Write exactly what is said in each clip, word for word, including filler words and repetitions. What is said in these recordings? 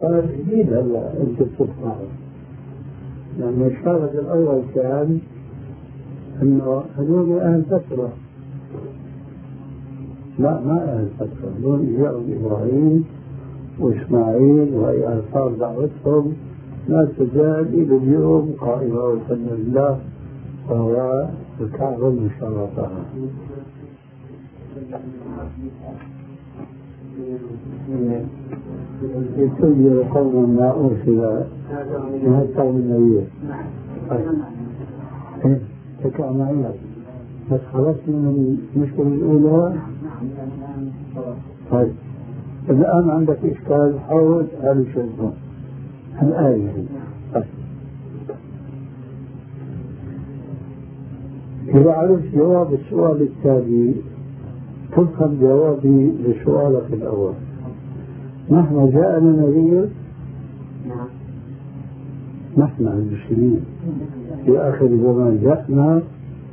هذا جديد هلا أنت بتسمعه، لأن الشرط الأول كان إنه هذول أهل فترة. لا، ما أهل فترة، هذول جاءوا إبراهيم وإسماعيل وهي آثار دعوتهم لا تزال إلى اليوم قائمة والحمد لله، وهو الكعبة المشرفة. يتوجه قوما ما أرسل من القوم النبي. تكا معي بس خلصنا من المشكلة الأولى. طيب الآن عندك إشكال حول هذا الشيء الآية. طيب إذا عرفت جواب السؤال التالي تفهم جوابي لسؤالك الأول. نحن جاءنا نذير، نحن المسلمين في آخر الزمان جاءنا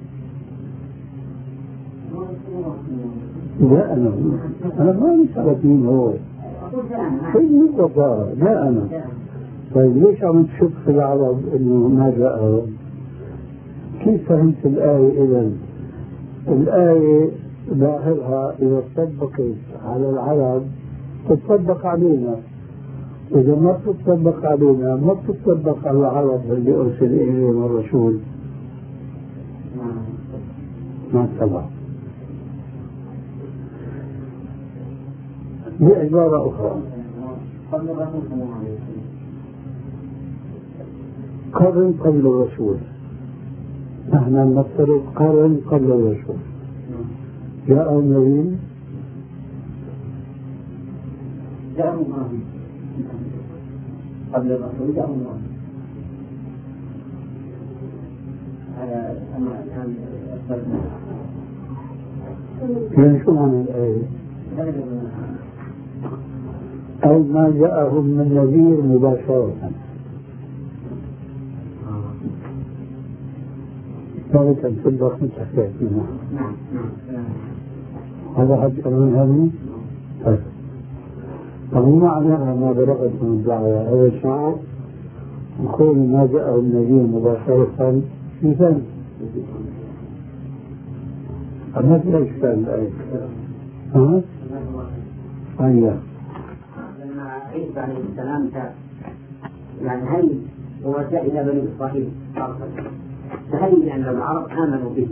جاءنا أنا ما نسألك مين هو، كيف نقطع جاءنا. طيب ليش عم تشك في العرب إنه ما جاءهم؟ كيف فهمت الآية إذن؟ الآية ظاهرها إذا طبقت على العرب تطبق علينا، إذا ما تطبق علينا ما تطبق على العرب اللي أرسل إليهم الرسول. ما طبع. بعبارة أخرى، قرن قبل الرسول، نحن نفترض قرن قبل الرسول جاء النبي، جاء إبراهيم قبل الرسول، جاء إبراهيم. هذا كان يعني شو معنى الآية؟ أو ما جاءهم من نذير مباشرة. ذلك أن تبقى متحكيت منها. هذا حد كمان هذه؟ طيب طب ما معناها ما بلغت من الدعوة؟ هذا الشعر يقول ما جاءهم نذير مباشرة في ثاني. ما في إشكال الآية. ها؟ أيوه. لما عيسى عليه السلام جاء، يعني هل هو جاء إلى بني إسرائيل فهل يعني العرب آمنوا به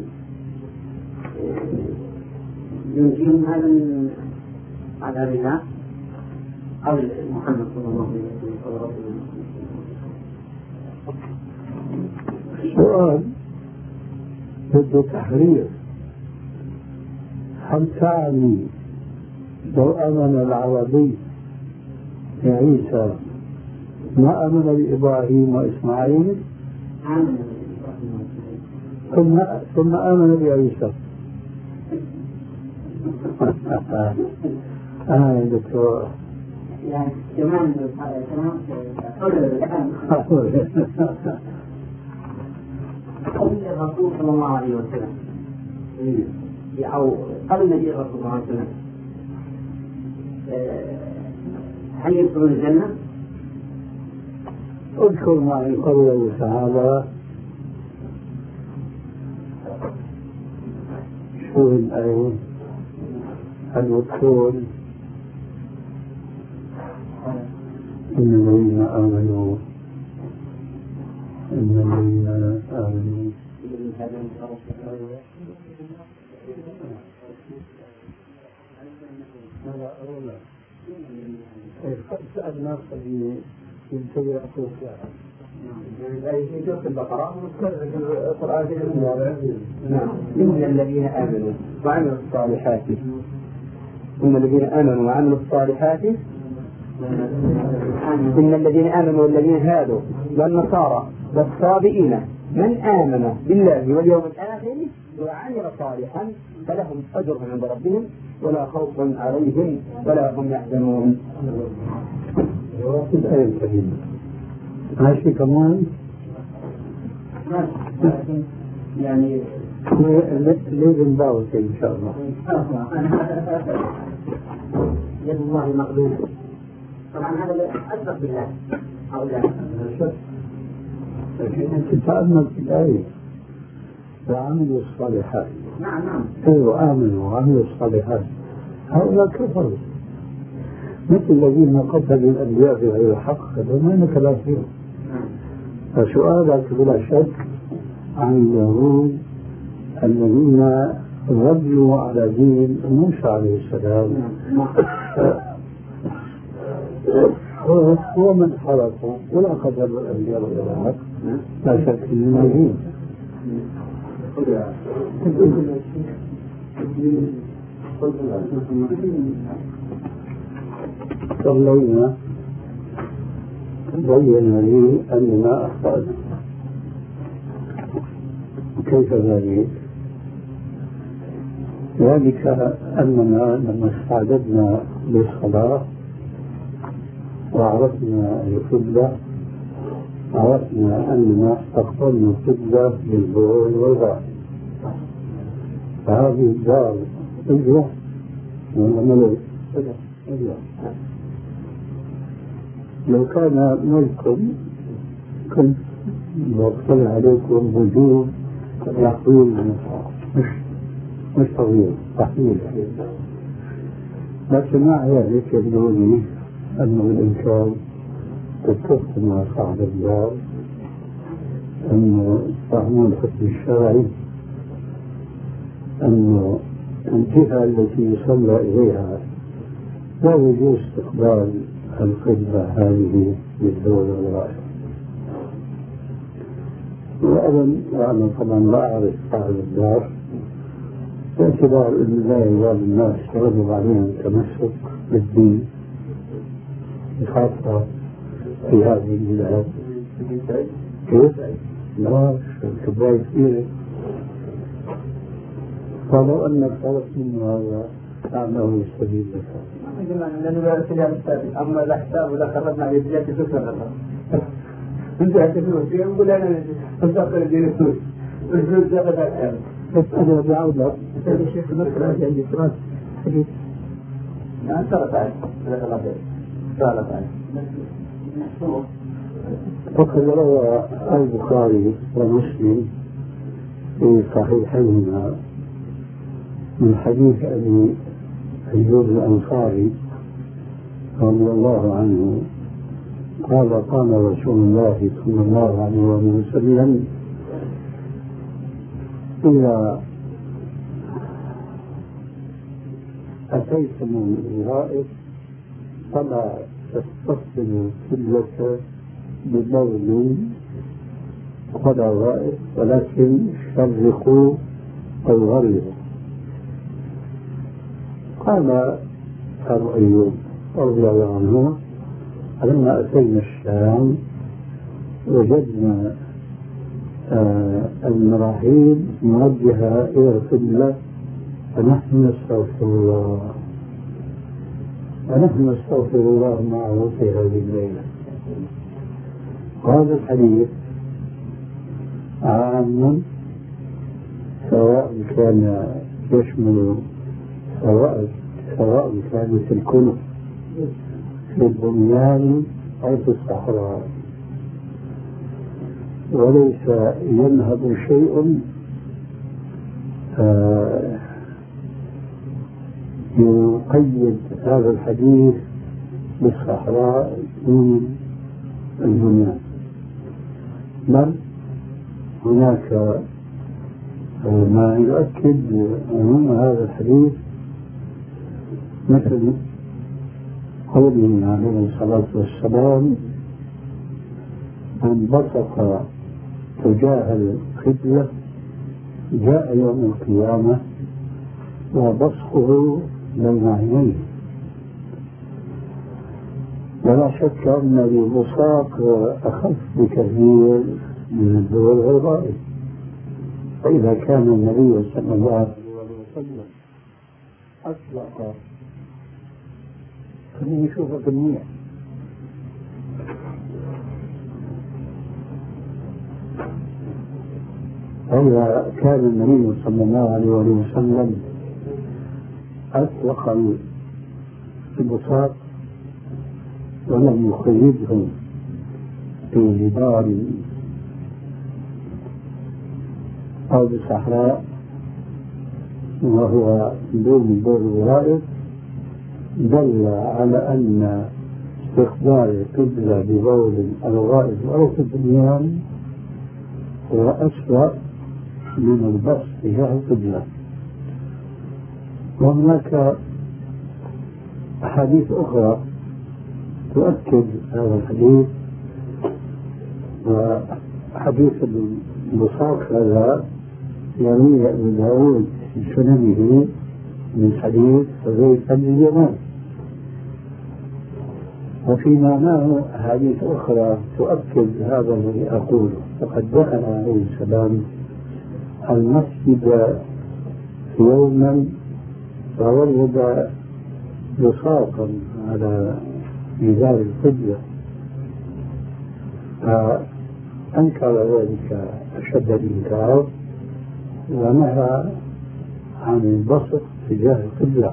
ينجيهم هذا من عذاب الله أو محمد صلى الله عليه وسلم؟ السؤال بده تحرير. هل تعني لو آمن العربي بعيسى ما آمن بإبراهيم وإسماعيل ثم ثم آمن بعيسى؟ آه يا دكتور يعني كمان كمان قبل الرسول صلى الله عليه وسلم أو قبل مجيء الرسول صلى الله عليه وسلم هل يدخلون الجنة؟ اذكر معي قول الصحابة شو الآية الوصول إن الذين آمنوا إن الذين آمنوا هذا أولا سألنا في ينتبه أقول الآية في سورة البقرة مذكرة في القرآن نعم. إن الذين آمنوا وعملوا الصالحات إن الذين آمنوا وعملوا الصالحات إن الذين آمنوا والذين هادوا والنصارى والصابئين من آمن بالله واليوم الآخر وعمل صالحا فلهم أجرهم عند ربهم ولا خوف عليهم ولا هم يحزنون. جواب الآية الكريمة ماشي كمان يعني لازم باوت إن شاء الله. يد الله مغلولة طبعا هذا أسبق بالله أو لا؟ لكن أنت تتأمل في الآية وعملوا الصالحات. نعم نعم. أيوة آمنوا وعملوا الصالحات هؤلاء كفروا مثل الذين قتلوا الأنبياء بغير حق هذول ما كافرون. فسؤالك بلا شك عن اليهود الذين ظلوا على دين موسى عليه السلام هو من حرقوا ولا قتلوا الأنبياء بغير حق لا شك انهم دين. صلينا بين لي أننا أخطأنا. كيف ذلك؟ ذلك أننا لما استعددنا للصلاة وعرفنا القبلة عرفنا أننا استقبلنا القبلة بالبول والغائط، فهذه الدار أجرة ولا ملك؟ أجرة. لو كان ملك كنت بطلع عليكم وجوب تحويل مش مش طويل تحويل، لكن مع ذلك يبدوني أنه الإنسان تتفق مع صاحب الدار أنه فهم الحكم الشرعي أنه الجهة التي يصلى إليها لا يجوز استقبال القبلة هذه بالدولة والغاية. وأنا وأنا طبعا لا أعرف صاحب الدار باعتبار أن لا يزال الناس يغلب عليهم التمسك بالدين خاصة في هذه البلاد. كيف؟ لا كباية كبيرة. فلو أنك طلبت منه هذا أعمله يستفيد لك. لأنه لا يرسل الثابت، أما لا حساب ولا خرجنا على الجهات الفكرة أنت اعتبروه فيه نقول أنا أستقر الدين السوري الجزء زاد الآن. بس أنا بعود لك هذا الشيخ المسألة هذه عندي سؤال حديث. نعم سألت عنه جزاك الله خير سألت عنه. وقد روى البخاري ومسلم في صحيحيهما من حديث أبي أيوب الأنصاري رضي الله عنه قال قال رسول الله صلى الله عليه وسلم إذا أتيتم الغائط فلا تستقبلوا القبلة ببول ولا غائط ولكن شرقوا أو غربوا. قال أبو أيوب رضي الله عنه لما أتينا الشام وجدنا آه المراحيض موجهة إلى القبلة فنحن نستغفر الله ونحن نستغفر الله معه في هذه الليلة. وهذا الحديث عام سواء كان يشمل سواء سواء كانت الكنف في البنيان أو في الصحراء، وليس ينهض شيء آه يقيد هذا الحديث بالصحراء من البنيان، بل هناك ما يؤكد عموم هذا الحديث مثل قوله عليه الصلاة والسلام من بصق تجاه القبلة جاء يوم القيامة وبصقه بين عينيه. ولا شك أن البصاق أخف بكثير من الدول الغربية. فإذا كان النبي صلى الله عليه وسلم أطلق خليني أشوفك منيح فإذا كان النبي صلى الله عليه وسلم أطلق البصاق ولم يخيبهم في جدار أو بصحراء وهو دون دور الغائب، دل على أن استقبال القبلة ببول أو غائب أو في البنيان هو أسوأ من البسط تجاه القبلة. وهناك أحاديث أخرى تؤكد هذا الحديث، وحديث البصاق هذا يرويه ابن داود في سننه من حديث حذيفة بن اليمان، وفي معناه أحاديث أخرى تؤكد هذا الذي أقوله. فقد دخل عليه السلام المسجد يوما فوجد بصاقا على جدار القبلة، فأنكر ذلك أشد الإنكار ونهى عن البصق تجاه القبلة.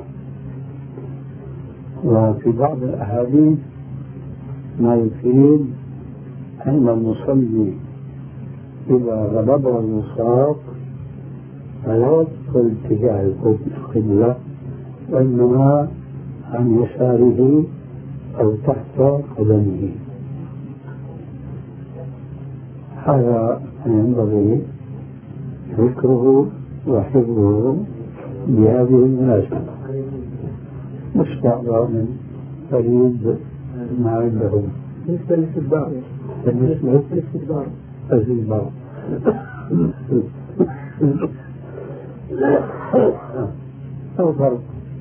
وفي بعض الأحاديث ما يفيد أن المصلي إذا غلبه البصاق فلا يدخل اتجاه القبلة وإنما عن يساره أو تحت قدمه. هذا ينبغي ذكره وحفظه بهذه المناسبة، مستعضى من فريد ما عندهم. بالنسبة للاستدبار بالنسبة للاستدبار الاستدبار لا فرق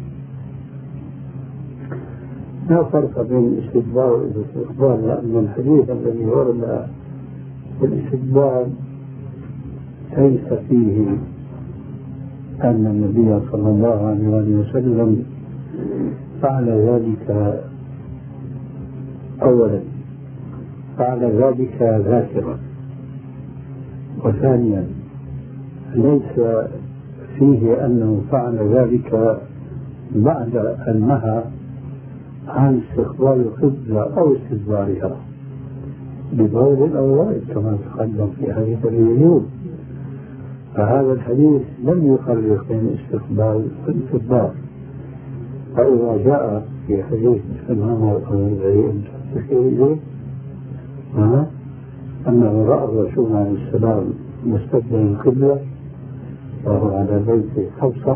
لا فرق بين الاستدبار والاستقبال، لأن الحديث الذي ورد في الاستدبار ليس فيه أن النبي صلى الله عليه وسلم فعل ذلك. أولا فعل ذلك ذاكرا، وثانيا ليس فيه أنه فعل ذلك بعد أن نهى عن استقبال القبلة أو استدبارها ببول أو غائب كما تقدم في حديث اليهود. فهذا الحديث لم يفرق بين الاستقبال والاستدبار. فإذا جاء في حديث ابن عمر الذي أنه رأى الرسول عليه السلام مستقبل القبلة وهو على بيت حفصة،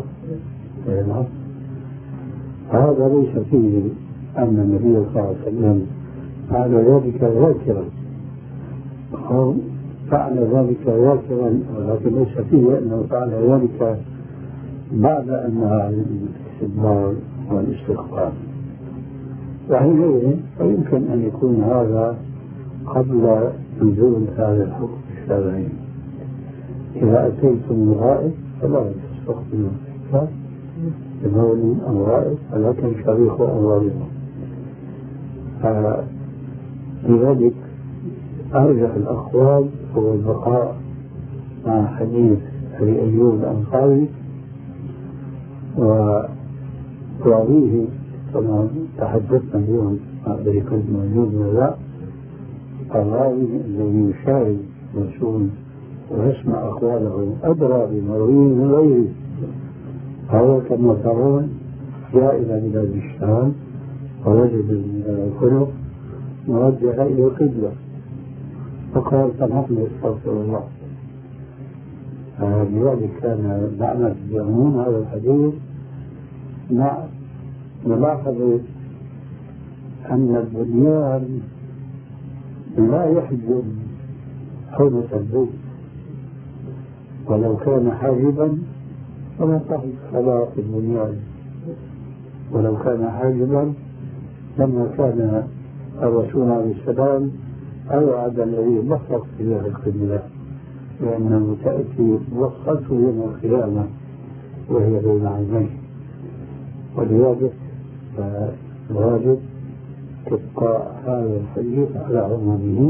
هذا ليس فيه أن النبي صلى الله عليه وسلم فعل ذلك ذاكرا، أو فعل ذلك ذاكرا، ولكن ليس فيه أنه فعل ذلك بعد أن نهى عن الاستدبار والاستقبال. وحينئذ فيمكن أن يكون هذا قبل نزول هذا الحكم الشرعي. إذا أتيتم الغائب فلا تستقبلوا ببول أو غائب، ولكن شريحوا أموالهم. لذلك أرجح الأقوال هو البقاء مع حديث أبي أيوب الأنصاري، وراويه كما تحدثنا اليوم أدري كنت موجود ولا لا، الراوي الذي يشاهد الرسول ويسمع أقواله أدرى بمرويه من غيره. هذا كما ترون جاء إلى بلاد الشام ووجد الخلق موجهة إلى القبلة فقال سامحني استغفر الله. لذلك كان معنى الجمهور هذا الحديث مع ملاحظة أن البنيان لا يحجب حرمة البيت، ولو كان حاجبا فما صح الصلاة في البنيان، ولو كان حاجبا لما كان الرسول عليه السلام أوعد الذي بصق إلى القبلة، لأنه تأتي بصته يوم القيامة وهي بين عينيه. ولذلك فالواجب تبقى هذا الحديث على عمومه،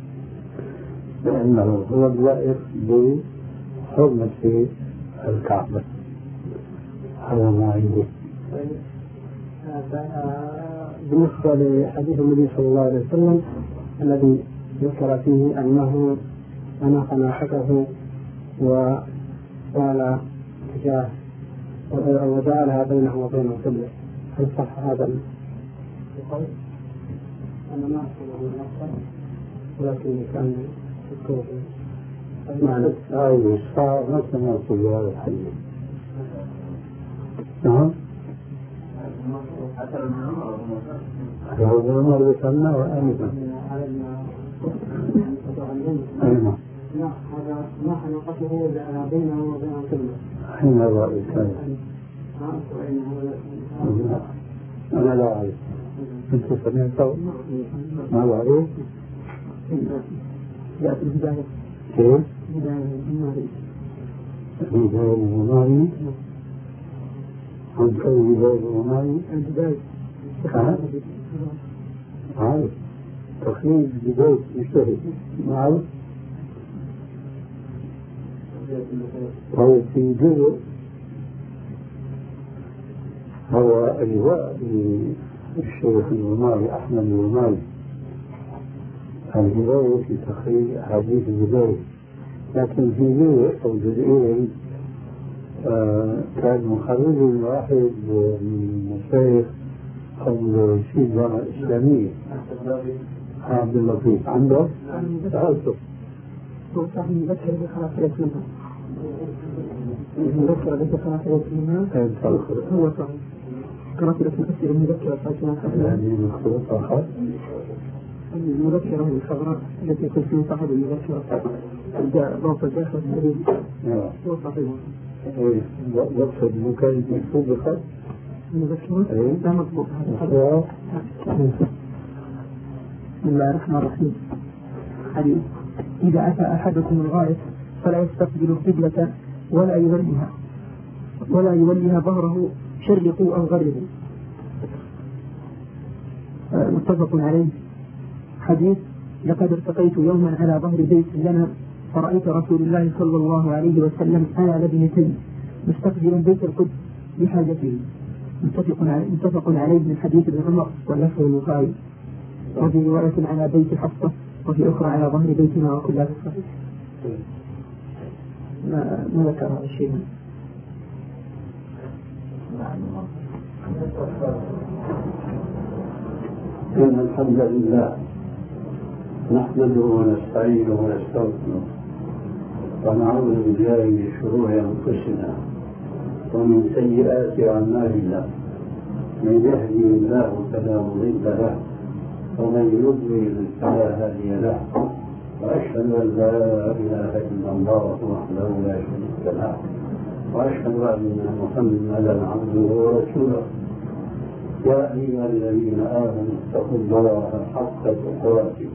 لأنه هو اللائق بحرمة الكعبة. هذا ما عندي. بالنسبة لحديث النبي صلى الله عليه وسلم الذي ذكر فيه أنه أناخ ناقته وقال تجاه وجعلها بينه وبين قبله، هل صح هذا القول؟ أنا ما أقول نفسه ولكن كان يذكر معنى أي صار مثل ما يقول هذا الحديث. نعم. هذا عمر ذكرناه وأيضا. أيضا. هذا ما حنقته بينه وبين قبله. حين رأي كان. أنا لا أعرف. أنت سمعت؟ ما أعرف. جاءت البداية. كيف؟ بداية الناري. بداية الناري. عن كل بداية الناري. البداية. عارف. تخيل بداية مجتهد. ما أعرف. وهو في جزء هو إلواء للشيخ الغماري أحمد الغماري البداية في تخريج أحاديث البداية، لكن في جزء أو جزئين آه كان مخرج واحد من الشيخ أو في الجامعة الإسلامية عبد اللطيف عنده سألته هو صاحب مذكر بخلاص منها المذكرة التي قرأت منها هو صحيح قرأت لك الأسئلة المذكرة يعني مخلوط آخر المذكرة الخبراء التي كنت من صاحب المذكرة ضغط الداخل الذي هو صحيح. يقصد مكان مكتوب بخط المذكرة لا مضبوط هذا. بسم الله الرحمن الرحيم. حديث إذا أتى أحدكم الغاية فلا يستقبل القبلة ولا يوليها ولا يوليها ظهره شرقوا أو غربوا. متفق عليه. حديث لقد ارتقيت يوما على ظهر بيت لنا فرأيت رسول الله صلى الله عليه وسلم على لبنتين مستقبلا بيت القدس بحاجته. متفق عليه, متفق عليه من حديث ابن عمر واللفظ البخاري، وفي رواية على بيت حفصة وفي أخرى على ظهر بيتنا وكلها صحيح. ما ما ذكر هذا الشيء. إن الحمد لله نحمده ونستعينه ونستغفره ونعوذ بالله من شرور أنفسنا ومن سيئات أعمالنا، من يهدي الله فلا مضل له ومن يضلل فلا هادي له، وأشهد أن لا إله إلا الله وحده لا شريك له، وأشهد أن محمدا عبده ورسوله. يا أيها الذين آمنوا اتقوا الله حق تقاته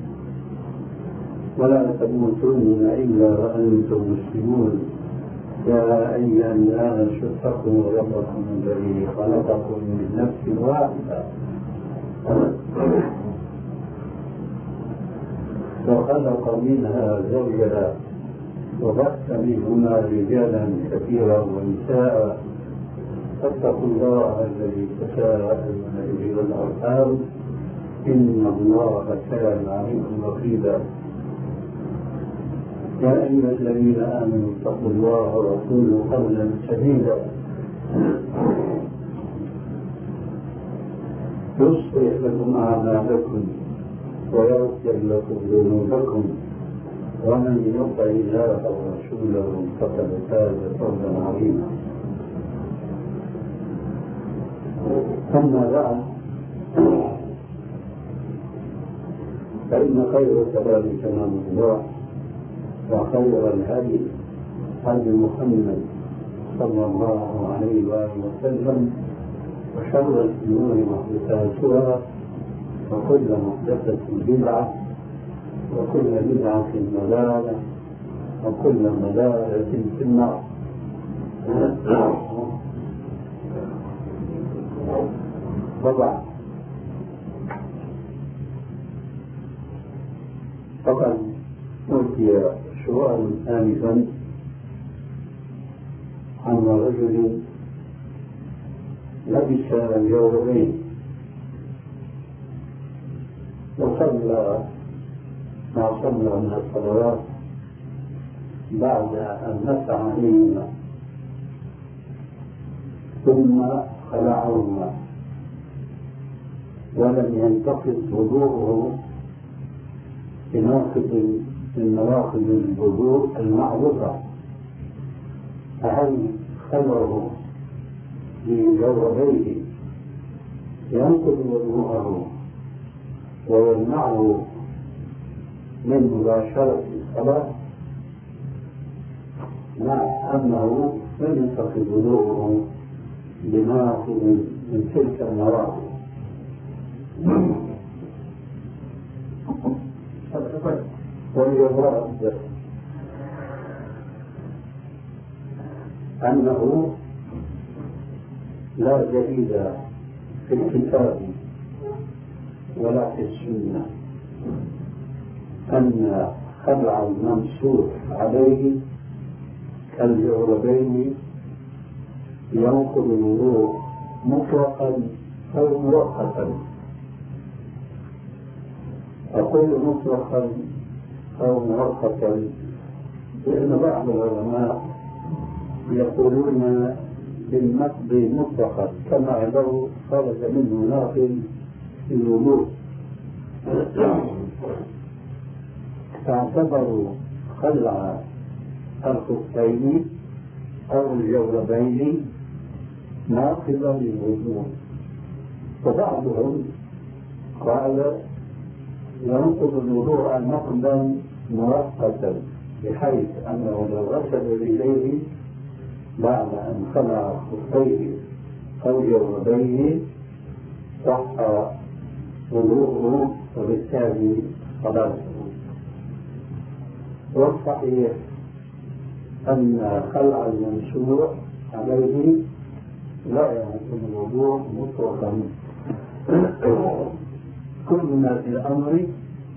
ولا تموتن إلا وأنتم مسلمون. يا أيها الناس اتقوا ربكم الذي خلقكم من نفس واحدة وخلق منها زوجها وبث منهما رجالا كثيرا ونساء، فاتقوا الله الذي تساءلون به والأرحام إن الله كان عليكم رقيبا. يا أيها الذين آمنوا اتقوا الله وقولوا قولا سديدا يصلح لكم أعمالكم ويغفر لكم ذنوبكم، ومن يطع الله ورسوله فقد فاز فوزا عظيما. أما بعد، فإن خير الكلام كلام الله، وخير الهدي هدي محمد صلى الله عليه وآله وسلم، وشر الأمور محدثاتها، وكل محدثة بدعة، وكل بدعة ضلالة، وكل ضلالة في النار. طبعا طبعا أوتي سؤال آنفا عن رجل لبس جوربين وصلى ما صلى من الصلوات بعد أن مسح عليهما ثم خلعهما ولم ينتقض وضوءه بناقض من نواقض الوضوء المعروفة، فهل خلعه بجوربيه ينقض وضوءه ويمنعه من مباشرة الصلاة، مع أنه لم ينتقض وضوءه بناقض من تلك النواقض؟ والجواب أنه لا دليل في الكتاب ولا في السنة أن خلع الممسوح عليه كالجوربين ينقض الوضوء مطلقا أو مؤقتا. أقول مطلقا أو مؤقتا لأن بعض العلماء يقولون بالنقض مطلقا كما لو خرج منه ناقل في الوضوء، فاعتبروا خلع الخفين أو الجوربين ناقضا للوضوء، وبعضهم قال ينقض الوضوء نقضا مؤقتا بحيث أنه لو غسل رجليه بعد أن خلع خفيه أو جوربيه صح وضوءه وبالتالي صلاته. والصحيح أن خلع المنشوع عليه لا ينقض الوضوء مطلقا. كل ما في الأمر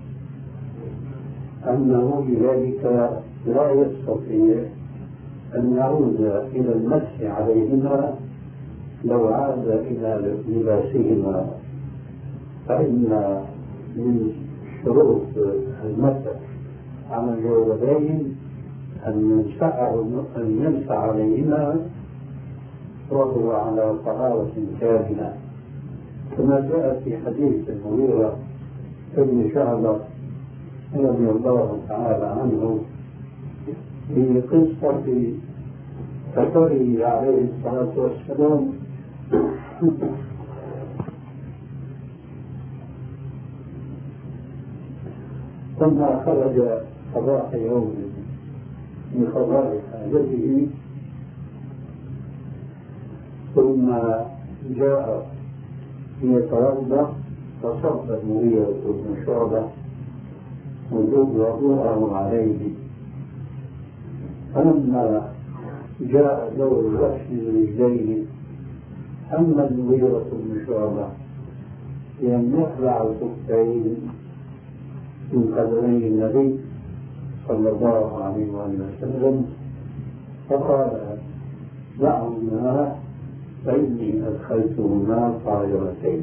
أنه بذلك لا يستطيع أن يعود إلى المسح عليهما لو عاد إلى لباسهما، فإن من شروط المسح على الجوربين أن يمسح عليهما وهو على طهارة كاملة، كما جاء في حديث المغيرة بن شعبة رضي الله تعالى عنه في قصة سفره عليه الصلاة والسلام ثم خرج صباح يوم من قضاء حاجته ثم جاء يتوضأ فصب المغيرة بن شعبة وضوءه عليه، فلما جاء دور غسل الرجلين أما المغيرة بن شعبة لأن يخلع الخفين من قدمي النبي صلى الله عليه وسلم فقال دعهما فإني أدخلتهما طاهرتين،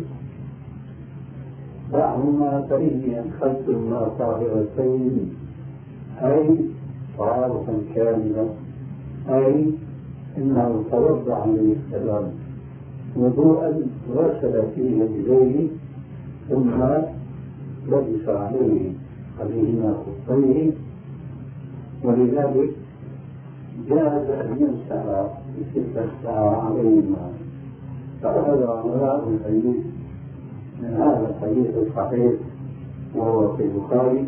دعهما فإني أدخلتهما طاهرتين أي طهارة كاملة، أي إنه توضأ عليه السلام وضوءا غسل فيه رجليه ثم لبس عليه عليهما خفيه، ولذلك جاز أن يمسح في تلك الساعة عليهما. فهذا غلاء الحديث من هذا الحديث الصحيح وهو في البخاري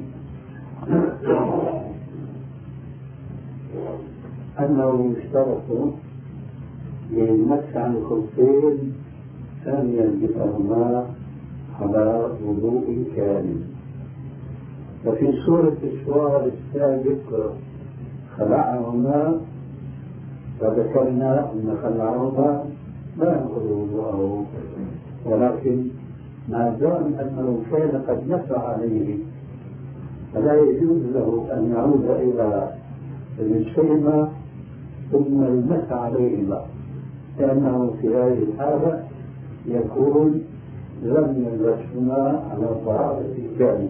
أنه يشترط للمسح عن الخفين أن يلبسهما على وضوء كامل. وفي سورة السؤال السابق خلعهما فذكرنا أن خلعهما لا ينقض وضوءه، ولكن ما دام أنه كان قد مسح عليه فلا يجوز له أن يعود إلى رجليهما ثم يمسح عليهما، لأنه في هذه الحالة يكون لم يلبسهما على الطهارة الكاملة،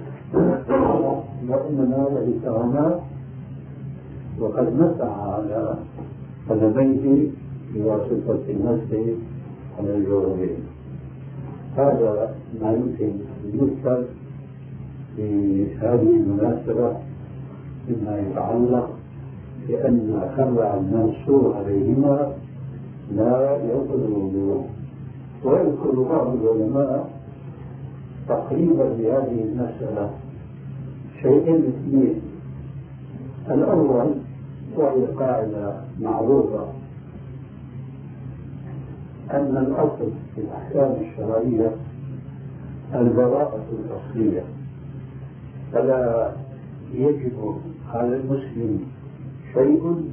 وإنما لبسهما وقد مسح على قدميه بواسطة المسح على الجوربين. هذا ما يمكن أن يذكر في هذه المناسبة فيما يتعلق بأن خلع المنصور عليهما لا ينقض الوضوء. ويذكر بعض العلماء تقريبا لهذه المسألة شيئين اثنين. الأول وهي قاعدة معروفة أن الأصل في الأحكام الشرعية البراءة الأصلية، فلا يجب على المسلم شيء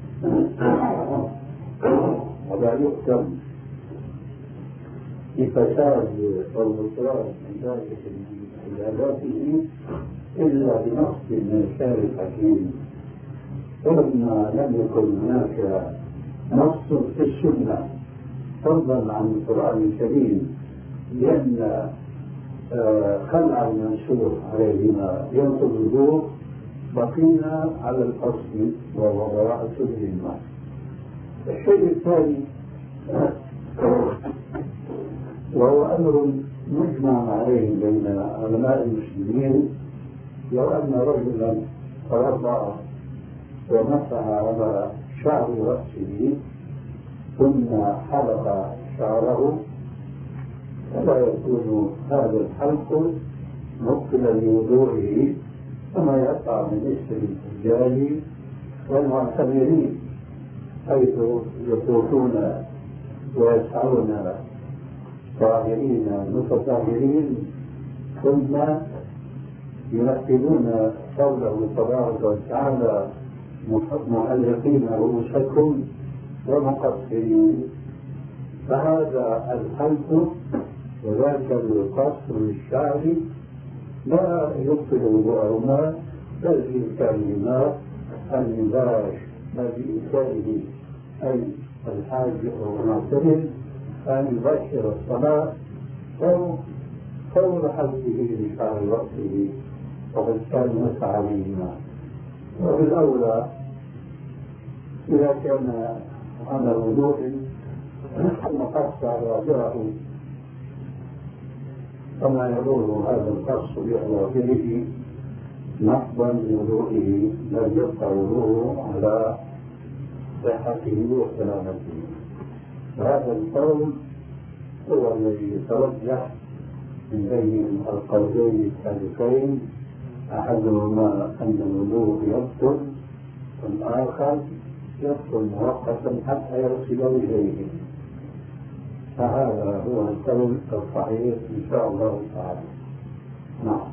ولا يحكم بفساد أو بطلان من ذلك من عباداته إلا بنص من الشارع الحكيم. ولما لم يكن هناك نص في السنة فضلا عن القرآن الكريم لأن خلع المنصور عليهما ينقض الوضوء، بقينا على الأصل وهو براءة الذمة. الشيء الثاني وهو أمر مجمع عليه بين علماء المسلمين، لو أن رجلا توضأ ومسح على شعر رأسه ثم حلق شعره فلا يكون هذا الحلق مبطلا لوضوئه كما يقع من اسم الرجال والمعتمرين، حيث يطوفون ويسعون طاهرين متطهرين ثم ينفذون قوله تبارك وتعالى معلقين رؤوسكم ومقصرين. فهذا الحلق وذاك القصر للشعر لا يبطل وضوءهما، بل بإمكانهما النباش بل بإمكانه أي الحاج أو المعتمد أن يباشر الصلاة أو فور حلقه لشعر رأسه وقد كان مسح عليهما. وبالأولى إذا كان على وضوء ثم قص أظافره فما يضر هذا القص بأظافره نقضا لوضوئه، بل يبقى وضوءه على صحته وسلامته. هذا القول هو الذي يترجح من بين القولين الثالثين، أحدهما أن الوضوء يبطل والآخر يبطل مؤقتا حتى يصل إليه. فهذا هو القول الصحيح إن شاء الله تعالى. نعم.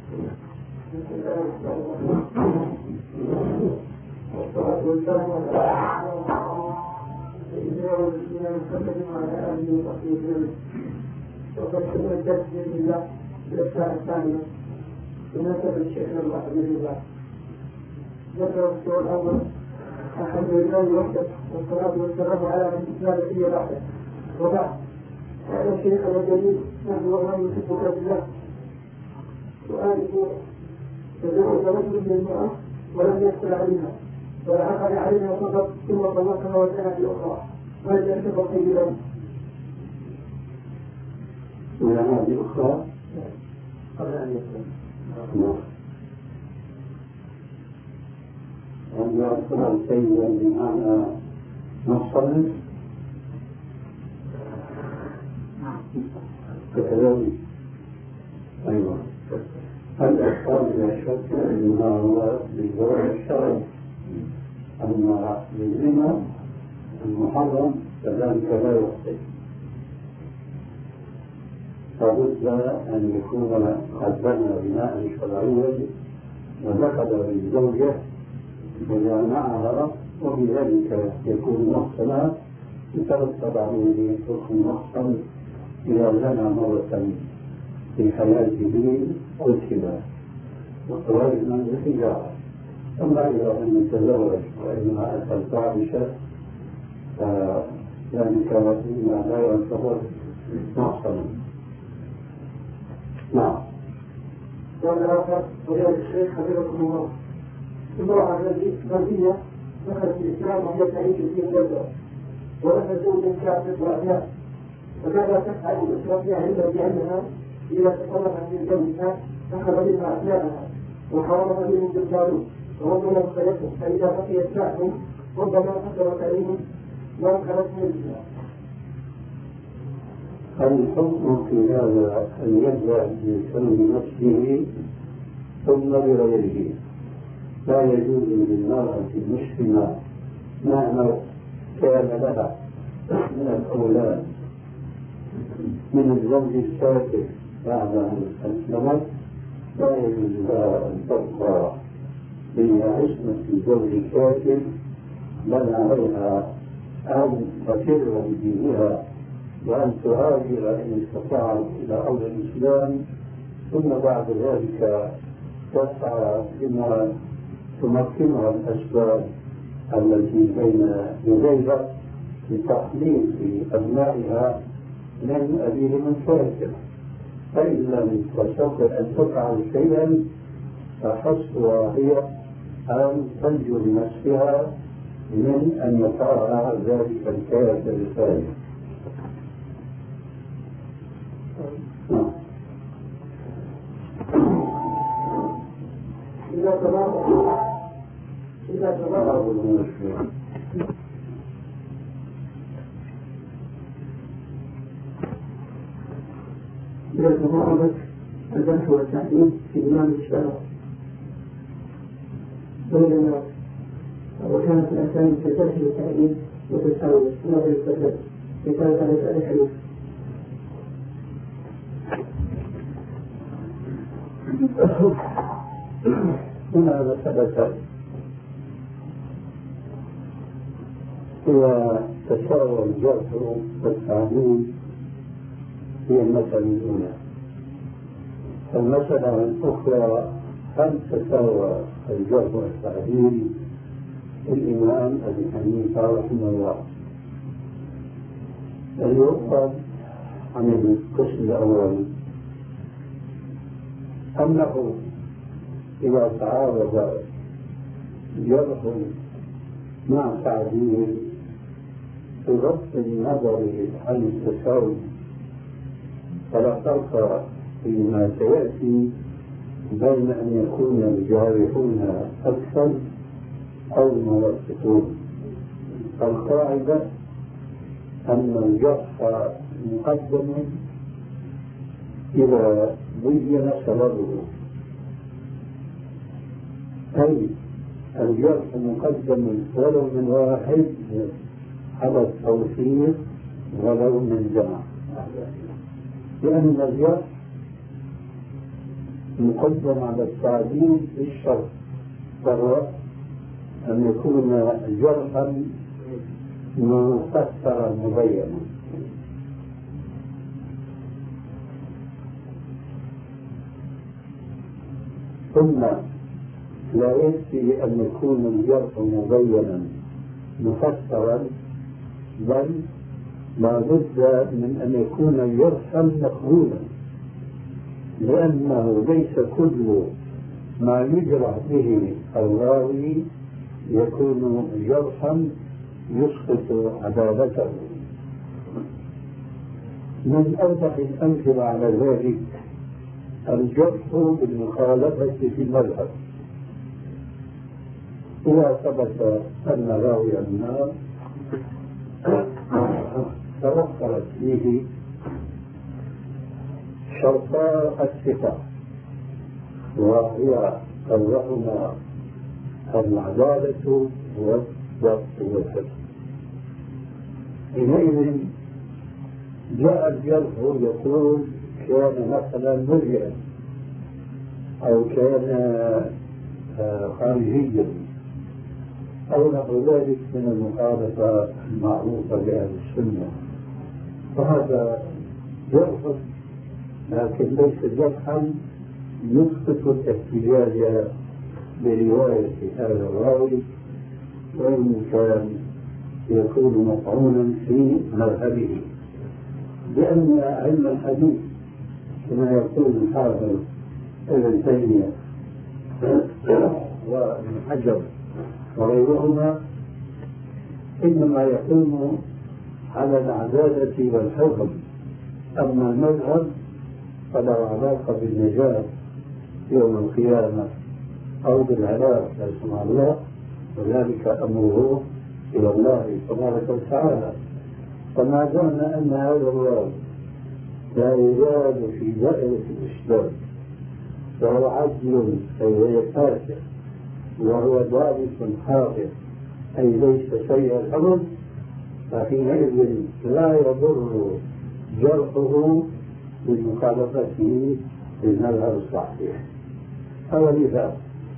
وقد تمدت بإذن الله بالأشياء الثانية بمناسبة الشيخ الرحمن الله. ذكر السؤال الأول أحد الرجال وحده والصلاة والسلام على من لا نبي بعده. وبعد هذا الشيخ الجليل نحن والله نحبك بالله. سؤاله تزوج رجل من المرأة ولم يدخل عليها وعقد عليها فقط ثم طلقها وكانت الأخرى، وهل يعتبر في الأمر؟ إلى هذه أخرى قبل أن يدخل. أن يعتبر سيدا بمعنى مصلي كذلك. أيوة. الإحصان لا شك أنه هو بالزواج الشرعي، أما بالزنا المحرم كذلك لا يحصل. فبد أن يكون قد بنى بناء شرعيا ودخل بالزوجة وجامعها وبذلك يكون محصنا يترتب عليه حكم محصن إذا زنى مرة في حياته قتل وقوارنا بالحجارة. أما إذا لم يتزوج وإنما أتى الفاحشة فذلك فيما لا يعتبر محصنا. نعم. والآخر وجاء الشيخ حفظكم الله امرأة غربية دخلت الإسلام وهي تعيش في الجزائر ولها زوج كافر وأبناء فماذا تفعل الأسرة فيها علما بأنها إذا تصرفت في زوجها أخذ منها أبنائها وحرمها منهم بالقانون وربنا مخيلتهم فإذا بقيت معهم ربما حصلت عليهم وانقلت من الإسلام. الحكم في هذا أن يبدأ الإنسان بنفسه ثم بغيره. لا يجوز للمرأة المسلمة مهما كان لها من الأولاد من الزوج الكافر بعد أن أسلمت لا يجوز لها أن تبقى بعصمة الزوج الكافر، بل عليها أن تفر بدينها وأن تهاجر إن استطاعت إلى أرض الإسلام، ثم بعد ذلك تسعى بما تمكنها الأسباب التي بين يديها لتحليل أبنائها من أبيهم الكافر. فإن لم تستطع أن تفعل شيئا فحسبها هي أن تنجو بنفسها من أن يقعها ذلك الكافر الثاني. إذا تبارك إذا تبارك إذا تبارك البحث والتعليم في إمام الشرع بين الناس وكانت الأسامي تترك التعليم وتتساوي ماذا يستفاد في ثلاثة مسائل حديث. هنا مسألة إذا تساوى الجرح والتعديل هي المسألة الأولى. المسألة الأخرى هل تساوى الجرح والتعديل الإمام أبي حنيفة رحمه الله؟ يؤخذ عن القسم الأول أنه إذا تعارض جرح مع تعديل بغض النظر عن التساوي فلا فرق فيما سيأتي بين أن يكون الجارحون أكثر أو الموسطون. القاعدة أن الجرح مقدم إذا بين سببه، أي الجرح مقدم ولو من واحد على التوفيق ولو من جمع، لأن الجرح مقدم على التعديل بالشرط وهو أن يكون جرحا مفسرا مبينا. ثم لا يكفي أن يكون الجرح مبينا مفسرا، بل لا بد من أن يكون جرحا مقبولا، لأنه ليس كل ما يجرح به الراوي يكون جرحا يسقط عدالته. من أوضح الأمثلة على ذلك الجرح بالمخالفة في المذهب. إذا ثبت أن راوي النار توفرت فيه شرطا الثقة، وهي قررهما العدالة والضبط والحفظ. حينئذ جاء الجرح يقول كان مثلا مرجئا أو كان خارجيا أو نحو ذلك من المخالفة المعروفة لأهل السنة، فهذا جرح لكن ليس جرحا يسقط الاحتجاج برواية هذا الراوي، وإن كان يكون مطعونا في مذهبه، لأن علم الحديث كما يقول الحافظ ابن تيمية وابن حجر وغيرهما إنما يقوم على العدالة والحكم، أما المذهب فله علاقة بالنجاة يوم القيامة أو بالعلاج لا سمح الله، وذلك أمره إلى الله تبارك وتعالى. فما دام أن هذا الوالد لا يزال في دائرة الإسلام وهو عدل أي فاسق وهو ضابط حاضر أي ليس سيء الأمر، فحينئذ لا يضر جرحه بمخالفته للمذهب الصحيح. هذا مثال،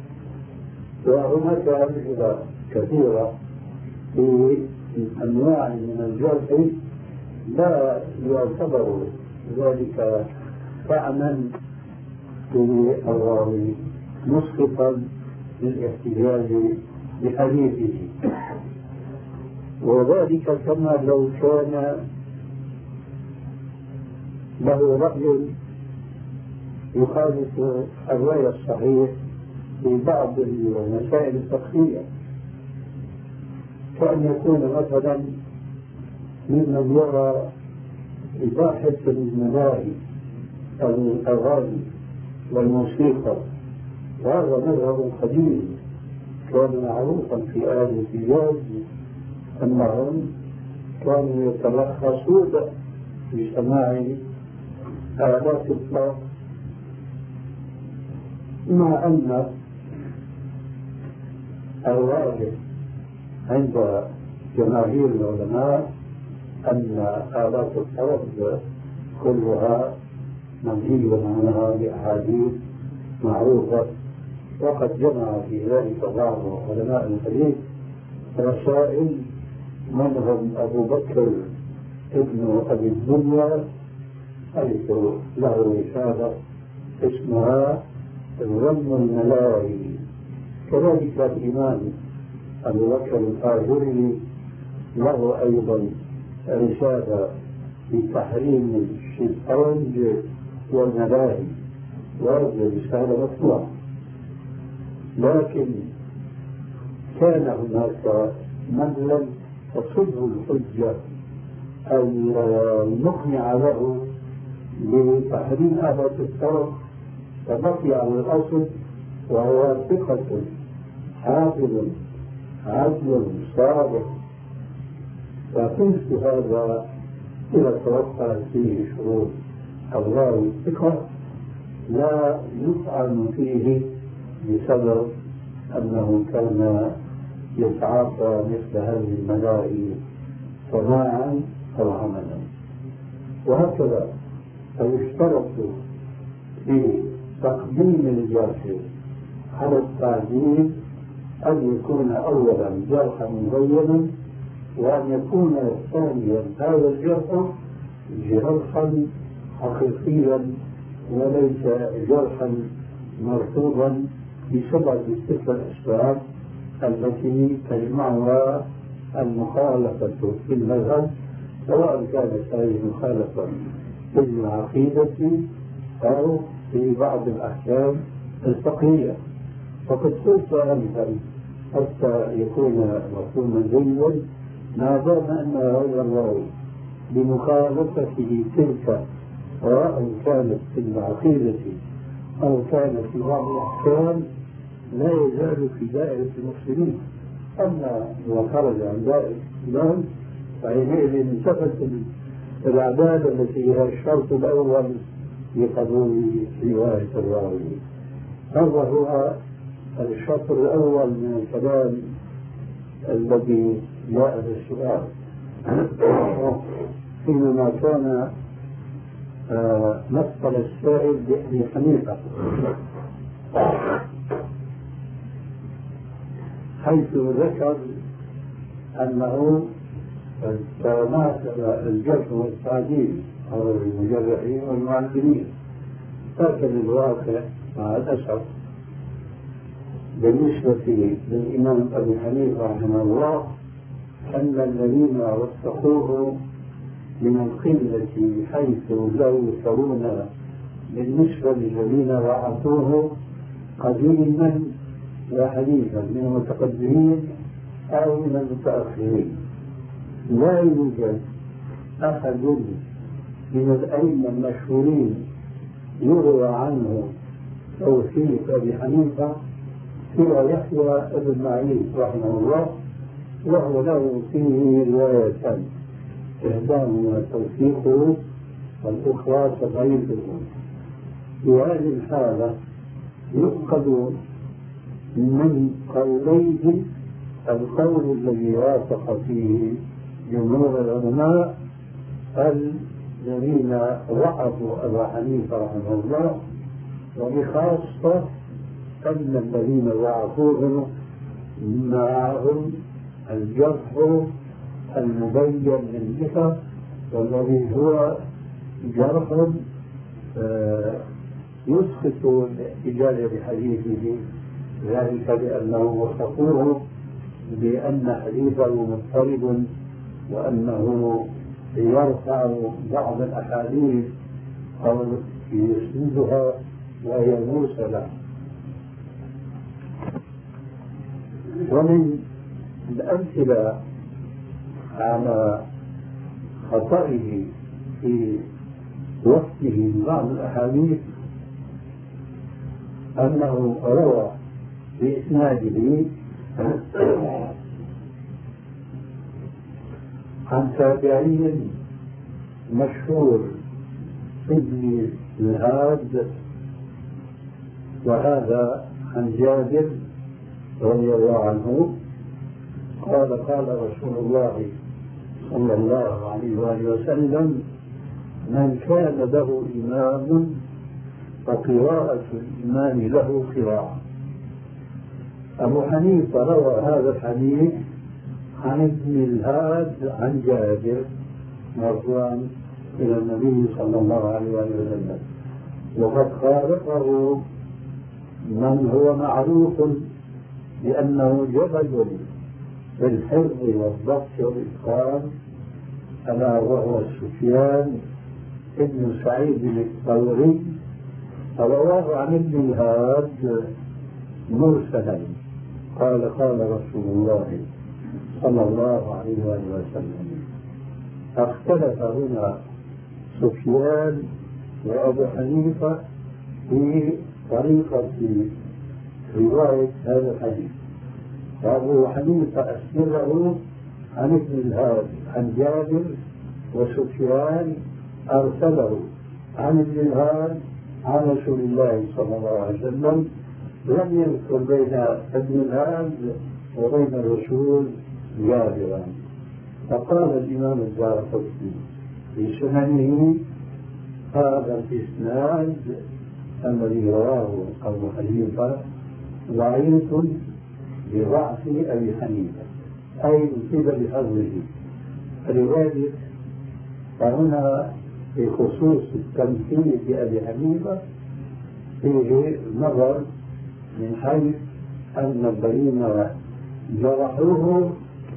وهناك أمثلة كثيرة في أنواع من الجرح لا يعتبر ذلك طعنا للراوي مسقطا للاحتجاج بحديثه، وذلك كما لو كان له رأي يخالف الرأي الصحيح في بعض المسائل الفقهية، كأن يكون مثلا ممن يرى إباحة الملاهي أو الأغاني والموسيقى، وهذا مذهب قديم كان معروفا في آل الحجاز أنهم كانوا يترخصون بسماع آلات الطرب، مع أن الراجح عند جماهير العلماء أن آلات الطرب كلها منهي عنها بأحاديث معروفة، وقد جمع في ذلك بعض علماء الحديث رسائل، منهم أبو بكر ابن أبي الدنيا حيث له رسالة اسمها ظن الملاهي، كذلك الإمام أبو بكر الآجري له أيضا رسالة في تحريم الشطرنج والملاهي، وهذه رسالة مطبوعة. لكن كان هناك من لم تصبه الحجة أن نقنع له بتحريم آلات الطرب، فبقي على الأصل وهو ثقة حافظ عدل صادق، فقلت هذا إذا توفرت فيه شروط الراوي الثقة لا يطعن فيه بسبب أنه كان يتعاطى مثل هذه الملاهي سماعا أو عملا. وهكذا فيشترط في تقديم الجرح على التعديل أن يكون أولا جرحا مبينا، وأن يكون ثانيا هذا الجرح جرحا حقيقيا وليس جرحا مرفوضا بسبب تلك الأسباب التي تجمعها المخالفة في المذهب، سواء كانت هذه المخالفة في العقيدة أو في بعض الأحكام الفقهية. فقد قلت أنت حتى يكون مفهوما جيدا، ما دام أن هذا الراوي بمخالفته تلك سواء كانت في العقيدة أو كانت في بعض الأحكام لا يزال في دائرة المسلمين. أما إذا خرج عن دائرة الإسلام فحينئذ انتفت العدالة التي هي الشرط الأول لقبول رواية الراوي. هذا هو الشطر الأول من الكلام الذي جاء بالسؤال. حينما كان مثل السائل بأبي حنيفة حيث ذكر أنه تماثل الجرح والتعديل أو المجرحين والمعدلين، لكن الواقع مع الأسف بالنسبة للإمام أبي حنيفة رحمه الله أن الذين وثقوه من القلة حيث لا يوصلون بالنسبة للذين بعثوه قديما وحديثا من المتقدمين أو من المتأخرين. لا يوجد أحد من الأئمة المشهورين يروى عنه توثيق أبي حنيفة سوى يحيى بن معين رحمه الله، وهو له فيه روايتان، إحداهما توثيقه والأخرى تضعيفه. في هذه الحالة يؤخذ من قوليه القول الذي وافق فيه جمهور العلماء الذين وعظوا أبا حنيفة رحمه الله، وبخاصة أن الذين وعظوه معهم الجرح المبين للجهة، والذي هو جرح يسقط الاحتجاج بحديثه، ذلك لأنه وصفوه بأن حديثه مضطرب وأنه يرفع بعض الأحاديث أو يسندها وهي مرسلة. ومن الأمثلة على خطئه في وصفه بعض الأحاديث أنه روى بإسناده عن تابعي مشهور ابن الهاد، وهذا عن جابر رضي الله عنه قال قال رسول الله صلى الله عليه وآله وسلم: من كان له إمام فقراءة الإمام له قراءة. أبو حنيفة روى هذا الحديث عن ابن الهاد عن جابر مرفوعا إلى النبي صلى الله عليه وسلم، وقد خالفه من هو معروف بأنه جبل في الحفظ والضبط والإتقان، ألا وهو سفيان ابن سعيد الثوري، فرواه عن ابن الهاد مرسلا قال قال رسول الله صلى الله عليه وسلم. فاختلف هنا سفيان وأبو حنيفة في طريقة رواية هذا الحديث. فأبو حنيفة أسره عن ابن الهاد عن جابر، وسفيان أرسله عن ابن الهاد عن رسول الله صلى الله عليه وسلم، لم يذكر بين ابن الهاد وبين الرسول جابرا. فقال الإمام الدارقطني في سننه: هذا الإسناد الذي رواه أبو حنيفة ضعيف بضعف أبي حنيفة، أي أصيب بحظه. فلذلك فهنا في خصوص التمثيل بأبي حنيفة فيه نظر، من حيث أن الذين جرحوه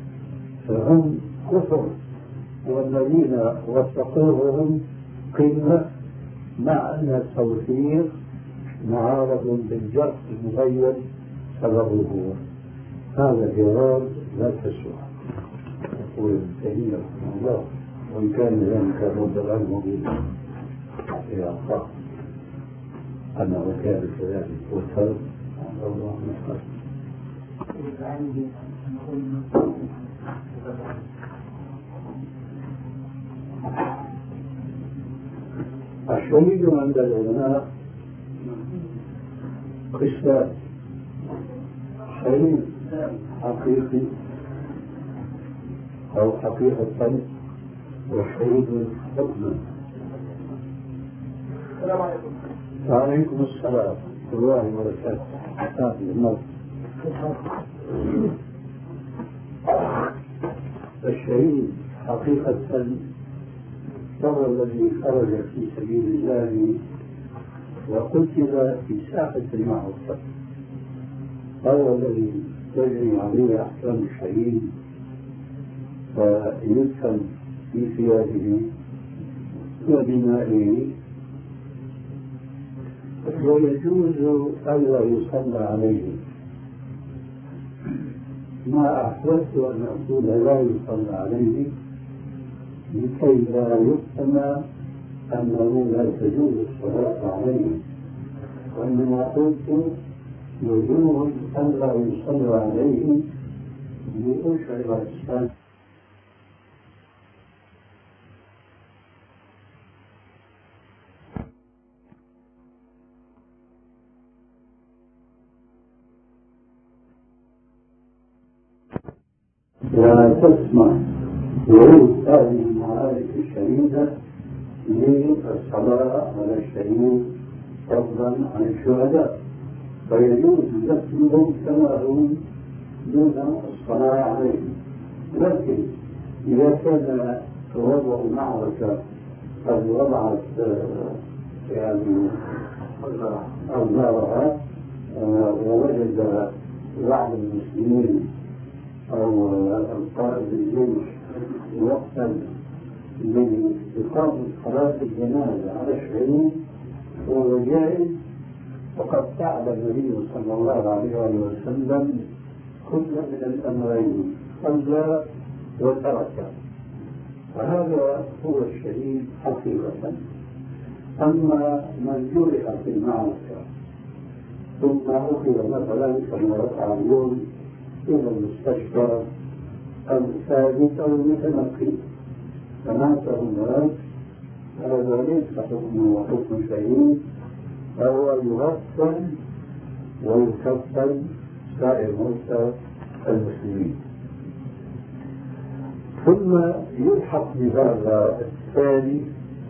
فهم كفر، والذين وثقوه هم قمة، مع أن التوثيق معارض بالجرح المبين سببه. هذا جواب لا تسوى. يقول ابن تيمية رحمه الله: وإن كان ذلك رد عنه إلى الصح أنه كان كذلك والفرق الله مختلف. الشهيد عند العلماء قسمان: شهيد حقيقي أو حقيقة، وشهيد حكما. السلام عليكم. وعليكم السلام ورحمة الله وبركاته. الشهيد حقيقة هو الذي خرج في سبيل الله وقتل في ساحة المعركة، هو الذي تجري عليه أحكام الشهيد فيدفن في ثيابه ودمائه ويجوز ألا يصلى عليه. ما أحببت أن أقول لا يصلى عليه لكي لا يفهم أنه لا تجوز الصلاة عليه، وإنما قلت يجوز ألا يصلى عليه لأشعر الإسلام. لا تسمح ورود هذه المعارك الشديدة للصلاة على الشهيد فضلا عن الشهداء، فيجوز دفنهم كما هم دون الصلاة عليهم. لكن إذا كان توضأ معركة قد وضعت يعني أوزارها ووجد بعض المسلمين أو القائد الجيش وقتا لإقامة صلاة الجنازة على الشهيد وهو جائز، وقد فعل النبي صلى الله عليه وسلم كل من الأمرين صلى وترك، فهذا هو الشهيد حقيقة. أما من جرح في المعركة ثم أخذ مثلا كما وقع اليوم إلى المستشفى أو ثابت أو متنقل فمات هناك، هذا ليس حكمه حكم شهيد، فهو يغسل ويكفن سائر موتى المسلمين. ثم يلحق بهذا الثاني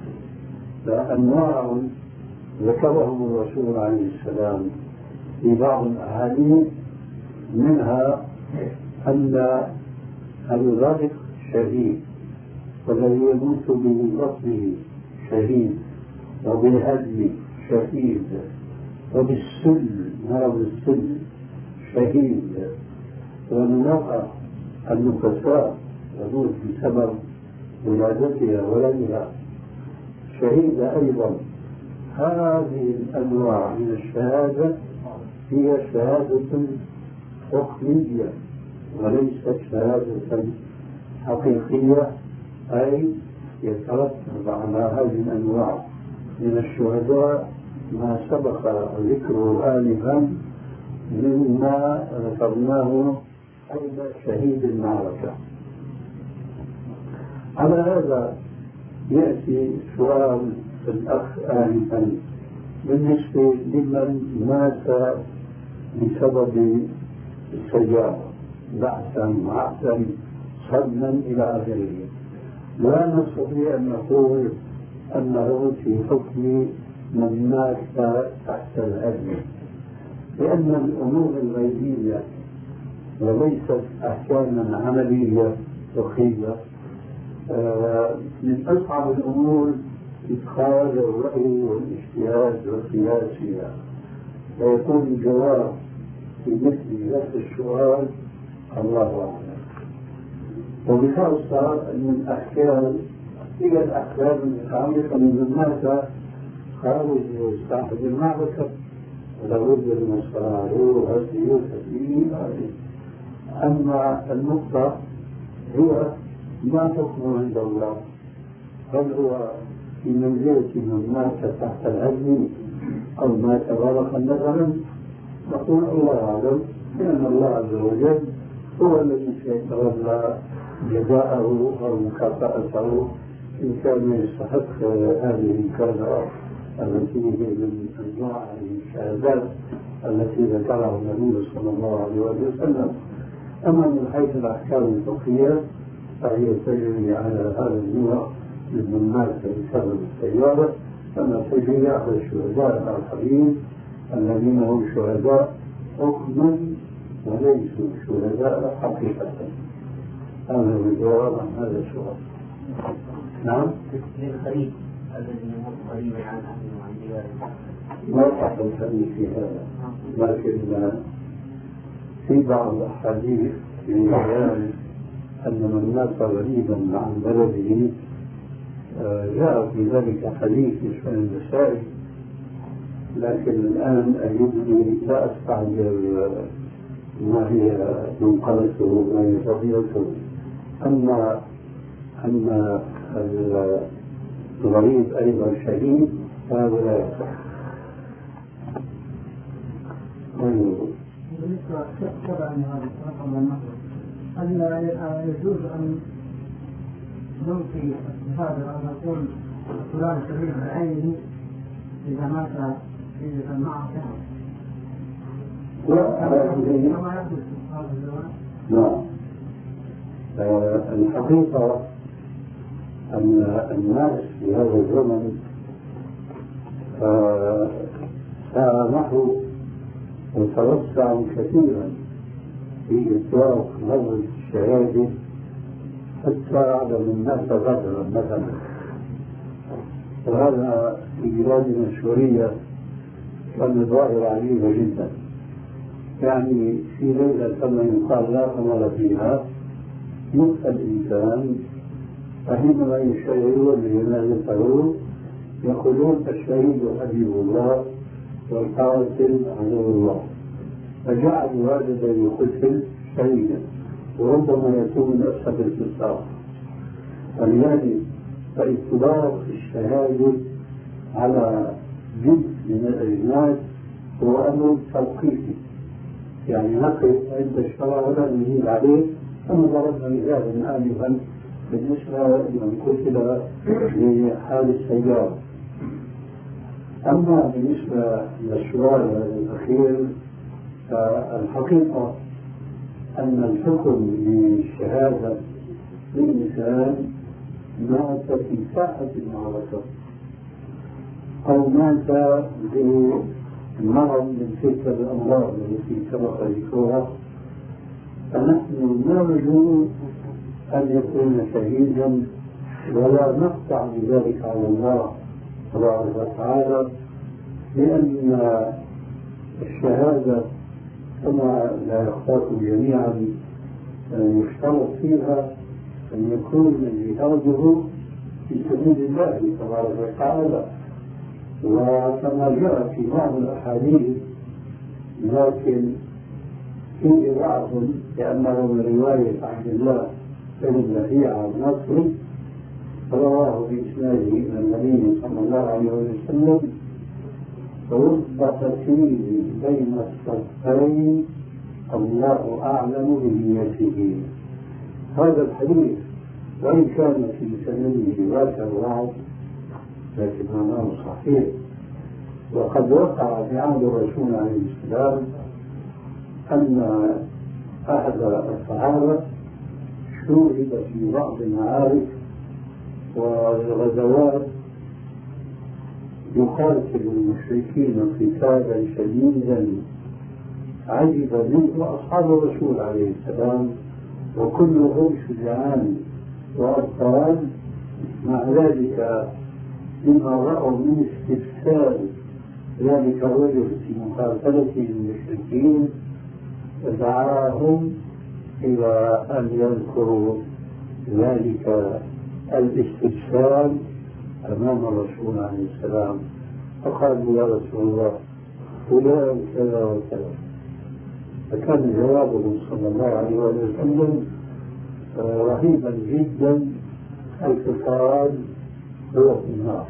أنواع ذكرهم الرسول عليه السلام في بعض الأحاديث، منها أن الغرق شهيد، والذي يموت ببطنه شهيد، وبالهدم شهيد، وبالسل مرض السل شهيد، والمرأة النفساء تموت بسبب ولادتها ولدها شهيدة أيضا. هذه الأنواع من الشهادة هي شهادة حكمية وليست شهادة حقيقية، أي يترتب على هذه الأنواع من الشهداء ما سبق ذكره آنفا مما ذكرناه حول شهيد المعركة. على هذا يأتي سؤال الأخ آنفا بالنسبة لمن مات بسبب السيارة بعثا عهدا صدما إلى آخره. لا نستطيع أن نقول أنه في حكم من مات تحت العلم، لأن الأمور الغيبية وليست أحكاما عملية فقهية من أصعب الأمور إدخال الرأي والاجتهاد والقياس فيها، فيكون الجواب في مثل هذا السؤال الله أعلم. وبخاصة أن الأحكام هي الأحكام المتعلقة من مات خارج صاحب المعركة لابد من الصلاة وهديه وتسليمه. أما النقطة هي ما حكمه عند الله، هل هو في منزلة من مات تحت العزم أو مات غرقا مثلا؟ نقول الله أعلم، لأن الله عز وجل هو الذي سيتولى جزاءه أو مكافأته إن كان يستحق هذه الكرامة التي هي من أنواع الشهادات التي ذكرها النبي صلى الله عليه وسلم. أما من حيث الأحكام الفقهية فهي تجري على هذا النوع من مات بسبب السيارة، كما تجري على الشهداء الآخرين الذين هم شهداء حكما وليسوا شهداء حقيقة. هذا هو الجواب عن هذا السؤال. نعم. للخريج الذي يموت قريبا عن أهله وعن دياره. ما أحسن في هذا، لكن في بعض الأحاديث في بيان أن من مات غريبا عن بلده جاء في ذلك حديث في النسائي لكن الآن أجدني لا أستعجل ما هي منقلته وما هي فضيلته. أما أن الغريب أيضا شهيد هذا لا يصح. بالنسبة طبعا هذا رقم النقل هل يجوز أن نلقي الشهادة أو نقول فلان شهيد بعينه إذا مات إذا معه شهر؟ كما يحدث في هذا الزمان؟ نعم. الحقيقة أن الناس في هذا الزمن سامحوا وتوسعوا كثيرا في إطلاق لفظ الشهادة حتى أعلم الناس غدرا مثلا، وهذا في بلادنا السورية كان ظاهرة عجيبة جدا. يعني في ليلة كما يقال لا قمر فيها يوفى الإنسان، فحينما يشيعون لجنازته يقولون الشهيد حبيب الله والقاتل عدو الله، فجعلوا هذا الذي قتل شهيدا وربما يكون من أسهل الفساق. فلذلك فإطلاق الشهادة على جزء من الأجناس هو أمر توقيفي، يعني نقف عند الشرع ولا نزيد عليه. كما ضربنا مثالا آنفا بالنسبة لمن قتل في حال السيارة. أما بالنسبة للسؤال الأخير فالحقيقة أن الحكم بالشهادة للإنسان مات في ساحة المعركة أو مات بمرض من تلك الأمراض التي سبق ذكرها، فنحن نرجو أن يكون شهيدا ولا نقطع بذلك على الله تبارك وتعالى، لأن الشهادة كما لا يخفاكم جميعا يشترط فيها أن يكون جهاده في سبيل الله تبارك وتعالى، وكما جاء في بعض الأحاديث، لكن فيه ضعف لأنه من رواية عبد الله بن لهيعة النصري رواه بإسناده إلى النبي صلى الله عليه وسلم: رب قتيل بين الصفين الله أعلم بنيته. هذا الحديث وإن كان في سنده ذات الوعظ لكن معناه صحيح، وقد وقع في عهد الرسول عليه السلام أن أحد الصحابة شوهد في بعض المعارك والغزوات يقاتل المشركين قتالا شديدا، عجب منه أصحاب الرسول عليه السلام وكلهم شجعان وأبطال، مع ذلك لما رأوا من استفسار ذلك الرجل في مقاتلة المشركين دعاهم إلى أن يذكروا ذلك الاستفسار أمام الرسول عليه السلام، فقالوا: يا رسول الله فلان كذا وكذا. فكان جوابه صلى الله عليه وسلم رهيبا جدا، الكفار هو في النار.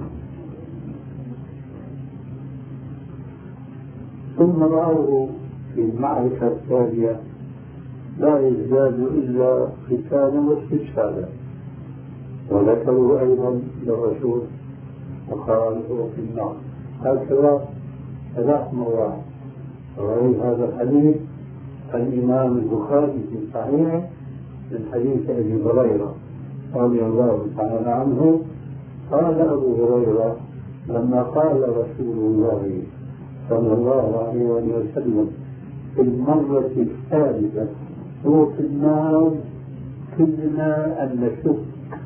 ثم رأوه في المعركة الثانية لا يزداد إلا قتالا واستشهادا، وذكروا أيضا للرسول فقال هو في النار. هكذا ثلاث مرات روي هذا الحديث الإمام البخاري في صحيحه من حديث أبي هريرة رضي الله تعالى عنه. قال أبو هريرة: لما قال رسول الله صلى الله عليه وسلم في المرة الثالثة هو في النار، كدنا أن نشك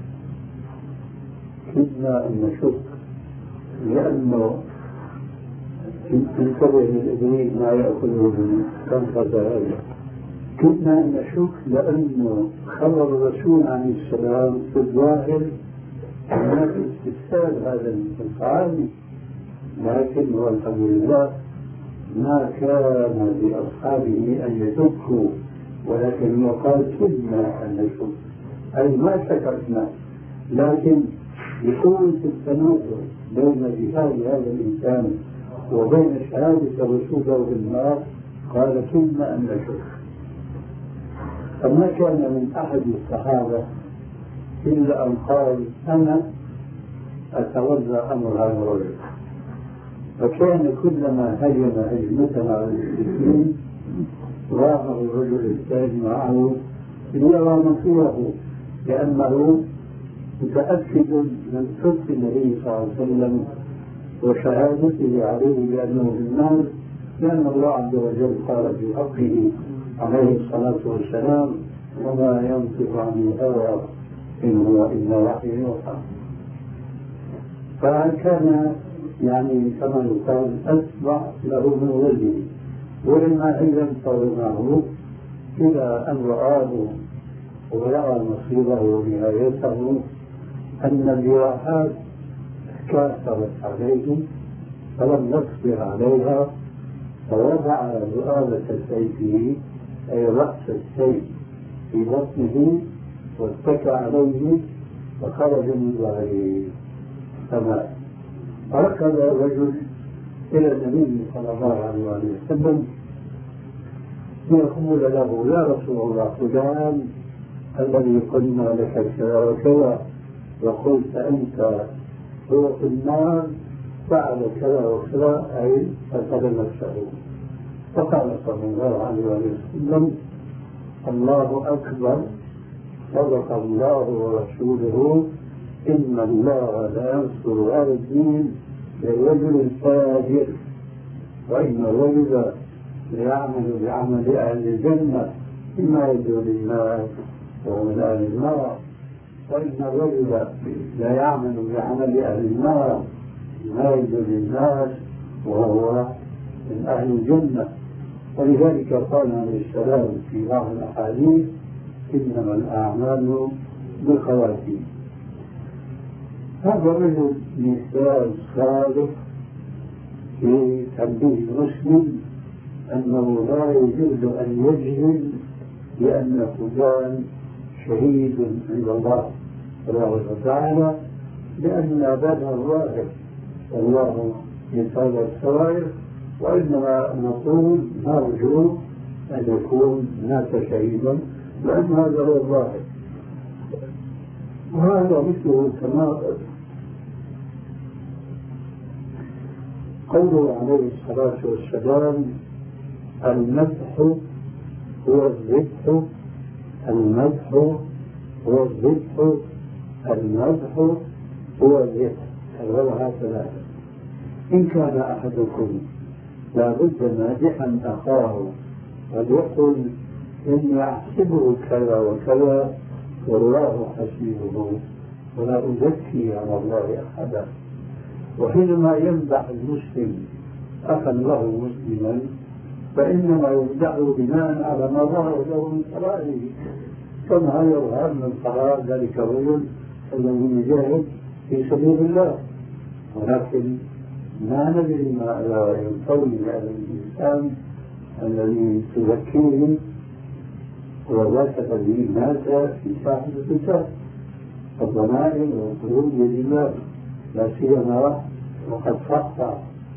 كدنا أن نشك لأنه انتبه للإبليس ما يأكله من كنفة هذا. كدنا أن نشك لأنه خبر الرسول عليه السلام في الظاهر هناك استفسار هذا الفعال، لكن والحمد لله ما كان لأصحابه أن يدكوا، ولكن يقال كدنا أن نشك، أي ما شكرنا، لكن يكون في التنازل بين جهاد هذا الإنسان وبين شهادة وشوكه في النار، قال كدنا أن نشك. فما كان من أحد الصحابة إلا أن قال أنا أتولى أمر هذا الرجل. فكان كلما هجم هجمة على المشركين رافع الرجل الثاني معه ليرى مصيره، لأنه متأكد من صدق النبي صلى الله عليه وسلم وشهادته عليه بأنه في النار، لأن الله عز وجل قال في حقه عليه الصلاة والسلام: وما ينطق عن الهوى إن هو إلا وحي يوحى. فكان يعني كما يقال أتبع له من ولده، ولما أيضا صورناه إلى أن رآه ورأى مصيره ونهايته أن الجراحات كاثرت عليه فلم يصبر عليها، فوضع ذؤابة سيفه أي رأس السيف في بطنه واتكى عليه فخرج من ظهره فمات. فركض الرجل إلى النبي صلى الله عليه وسلم ليقول له: يا رسول الله، فلان الذي قلنا لك كذا وكذا وقلت أنت هو في النار فعل كذا وكذا، أي قتل نفسه. فقال صلى الله عليه وسلم: الله أكبر، صدق الله ورسوله، إن الله لا ينصر هذا الدين للرجل الفاجر، وإن الرجل ليعمل بعمل أهل الجنة مما يدعو للناس وهو من أهل النار، وإن الرجل لا يعمل بعمل أهل النار مما يدعو للناس وهو من أهل الجنة. ولذلك قال عليه السلام في بعض الأحاديث: إنما الأعمال بالخواتيم. هذا الرجل مثال صادق في تنبيه المسلم أنه لا يجوز أن يجهل بأن فلان شهيد عند الله سبحانه وتعالى، لأن هذا الظاهر والله يتابع السرائر، وإنما نقول نرجو أن يكون مات شهيدا، لأن هذا هو الظاهر. وهذا مثله كما قوله عليه الصلاة والسلام: المدح هو الذبح، المدح هو الذبح، المدح هو الذبح. الغلها ثلاثة: إن كان أحدكم لابد مادحا أخاه وليقل إني أحسبه كذا وكذا والله حسيبه ولا أزكي على الله أحدا. وحينما يمدح المسلم أخا له مسلما فإنما يمدحه بناء على ما ظهر له من سرائره، كما يظهر من سرائر ذلك الرجل الذي يجاهد في سبيل الله. ولكن ما ندري ما ينطوي هذا الإنسان الذي تذكيه وذاك الذي مات في ساحة القتال. الضمائر والقلوب بيد الله، لا سيما وقد صح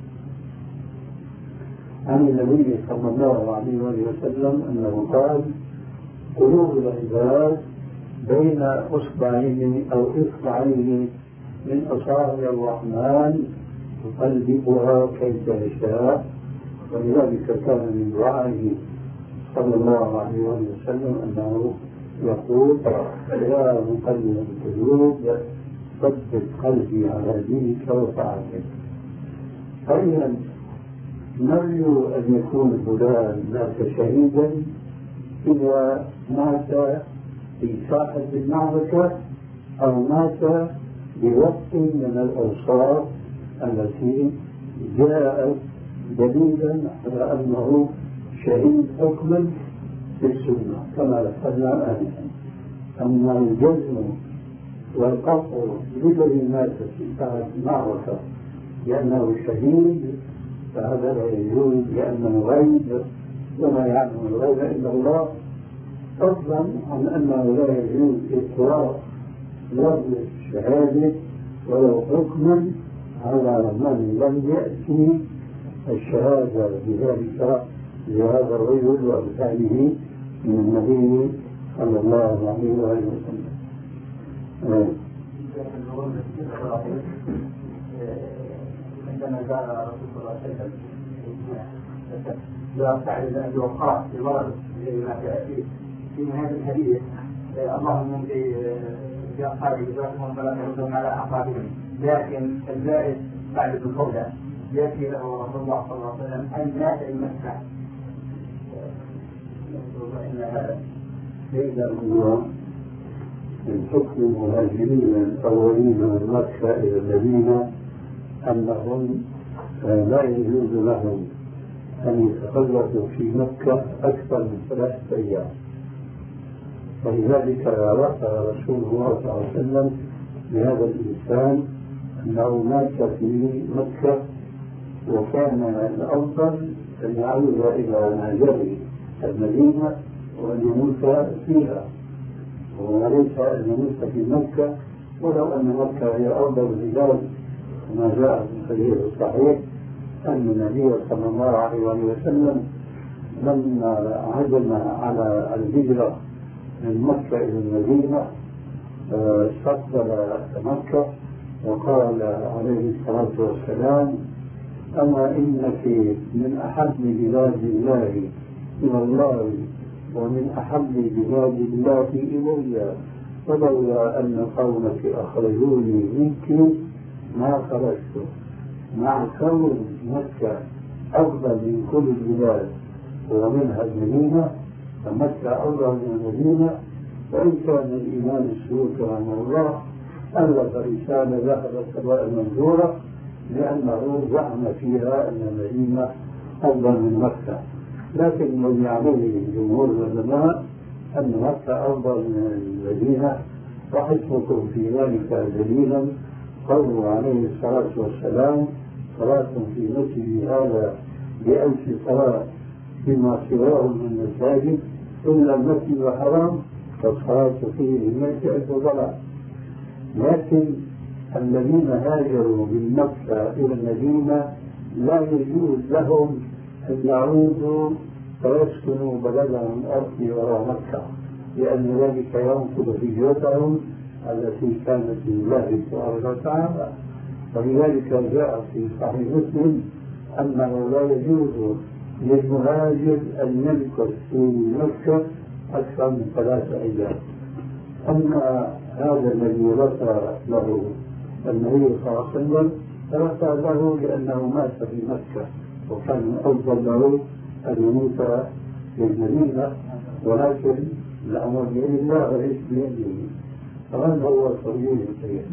عن النبي صلى الله عليه وسلم أنه قال: قلوب العباد بين أصبعين أو إصبعين من أصابع الرحمن يقلبها كيف يشاء. ولذلك كان من دعائه صلى الله عليه وسلم أنه يقول: يا مقلب القلوب ثبت قلبي على دينك وطاعتك. فإذا نرجو أن يكون فلان مات شهيدا إذا مات في ساحة المعركة أو مات بوقت من الأوصاف التي جاءت دليلا على أنه شهيد حكما في السنة، كما ذكرنا آنفا. أما الجزم والقطع بالذي مات في ساحة المعركة لأنه شهيد فهذا لا يجوز لأنه غيب وما يعلم الغيب إلا الله، فضلا عن أنه لا يجوز إطلاق لفظ الشهادة ولو حكما على من لم يأتي الشهادة بذلك لهذا الرجل وأمثاله من النبي صلى الله عليه وسلم. عندما جاء رسول الله صلى الله عليه وسلم جاء سعد بن ابي وقاص في مرض ما في في نهايه الحديث اللهم في جاء خارج جاءهم فلا يردون على اعقابهم، لكن الزائد سعد بن خولة ياتي له رسول الله صلى الله عليه وسلم ان مات بمكه. ليس هو من حكم المهاجرين الأولين من مكة إلى المدينة أنهم لا يجوز لهم أن يتخلصوا في مكة أكثر من ثلاثة أيام، ولذلك رفع رسول الله صلى الله عليه وسلم لهذا الإنسان أنه مات في مكة، وكان الأفضل أن يعود إلى ناجره المدينة وأن يموت فيها وليس أن يموت في مكة، ولو أن مكة هي أفضل البلاد كما جاء في الحديث الصحيح أن النبي صلى الله عليه وسلم لما عزم على الهجرة من مكة إلى المدينة استقبل مكة وقال عليه الصلاة والسلام: أما إنك من أحب بلاد الله إلى الله ومن أحب بلاد الله إلي، ولولا أن قومك أخرجوني منك ما خرجت. مع كون مكة أفضل من كل البلاد ومنها المدينة، فمكة أفضل من المدينة. وإن كان الإمام السيوطي رحمه الله ألف رسالة ذهبت سواء منظورة لأنه زعم فيها أن المدينة أفضل من مكة، لكن الذي عليه جمهور العلماء أن مكة أفضل من المدينة، وحسبكم في ذلك دليلا قوله عليه الصلاة والسلام: صلاة في مسجد هذا بألف صلاة فيما سواه من المساجد إلا المسجد الحرام فالصلاة فيه بمئة ألف صلاة. لكن الذين هاجروا من مكة إلى المدينة لا يجوز لهم أن يعودوا فيسكنوا بلدهم الأرضي وراء مكة، لأن ذلك ينقض هجرتهم التي كانت لله سبحانه وتعالى. ولذلك جاء في صحيح مسلم أنه لا يجوز للمهاجر أن يمكث في مكة أكثر من ثلاثة أيام. أما هذا الذي رثى له النبي صلى الله عليه وسلم رثى له لأنه مات في مكة، وكان أفضل له أن يموت في المدينة، ولكن الأمر بيد الله وليس بيده. فهذا هو الصحيح الصحيح.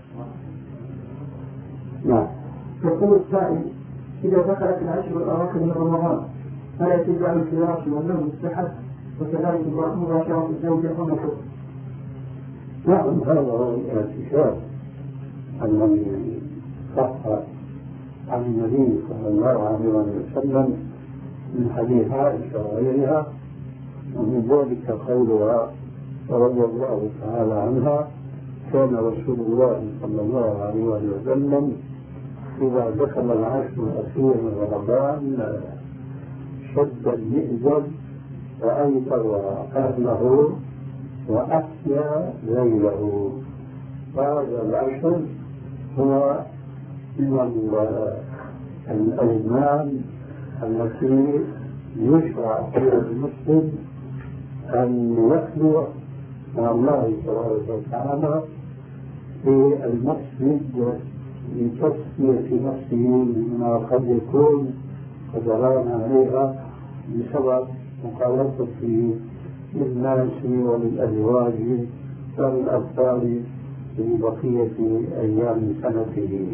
نعم. يقول السائل: إذا دخلت العشر الأواخر من رمضان فلا يتبع الفراش والنوم مستحب، وكذلك مباشرة الزوجة والنشر؟ نعم، هذا هو الاعتكاف الذي صح عن النبي صلى الله عليه وسلم من حديث عائشة وغيرها، ومن ذلك قولها رضي الله تعالى عنها: كان رسول الله صلى الله عليه وسلم إذا دخل العشر الأخير من رمضان شد المئزر وأيقظ أهله وأحيا ليله. فهذا العشر هو من الأزمان التي يشرع فيها المسلم أن يخلو مع الله تبارك وتعالى في المسجد لتصفية نفسه مما قد يكون قدران عليها بسبب مخالطته للناس وللأزواج وللأطفال في بقية أيام سنته.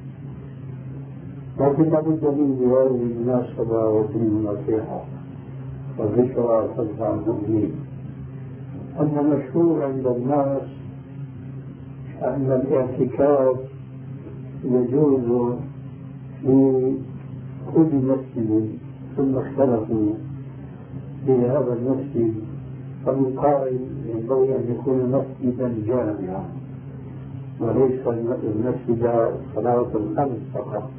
لكن لابد من بهذه المناسبة وفي النصيحة والذكرى تنفع المؤمنين أن المشهور عند الناس أن الاعتكاف يجوز في كل مسجد، ثم اختلفوا في هذا المسجد، فالقائل ينبغي أن يكون مسجدا جامعا وليس المسجد صلاة الخمس فقط،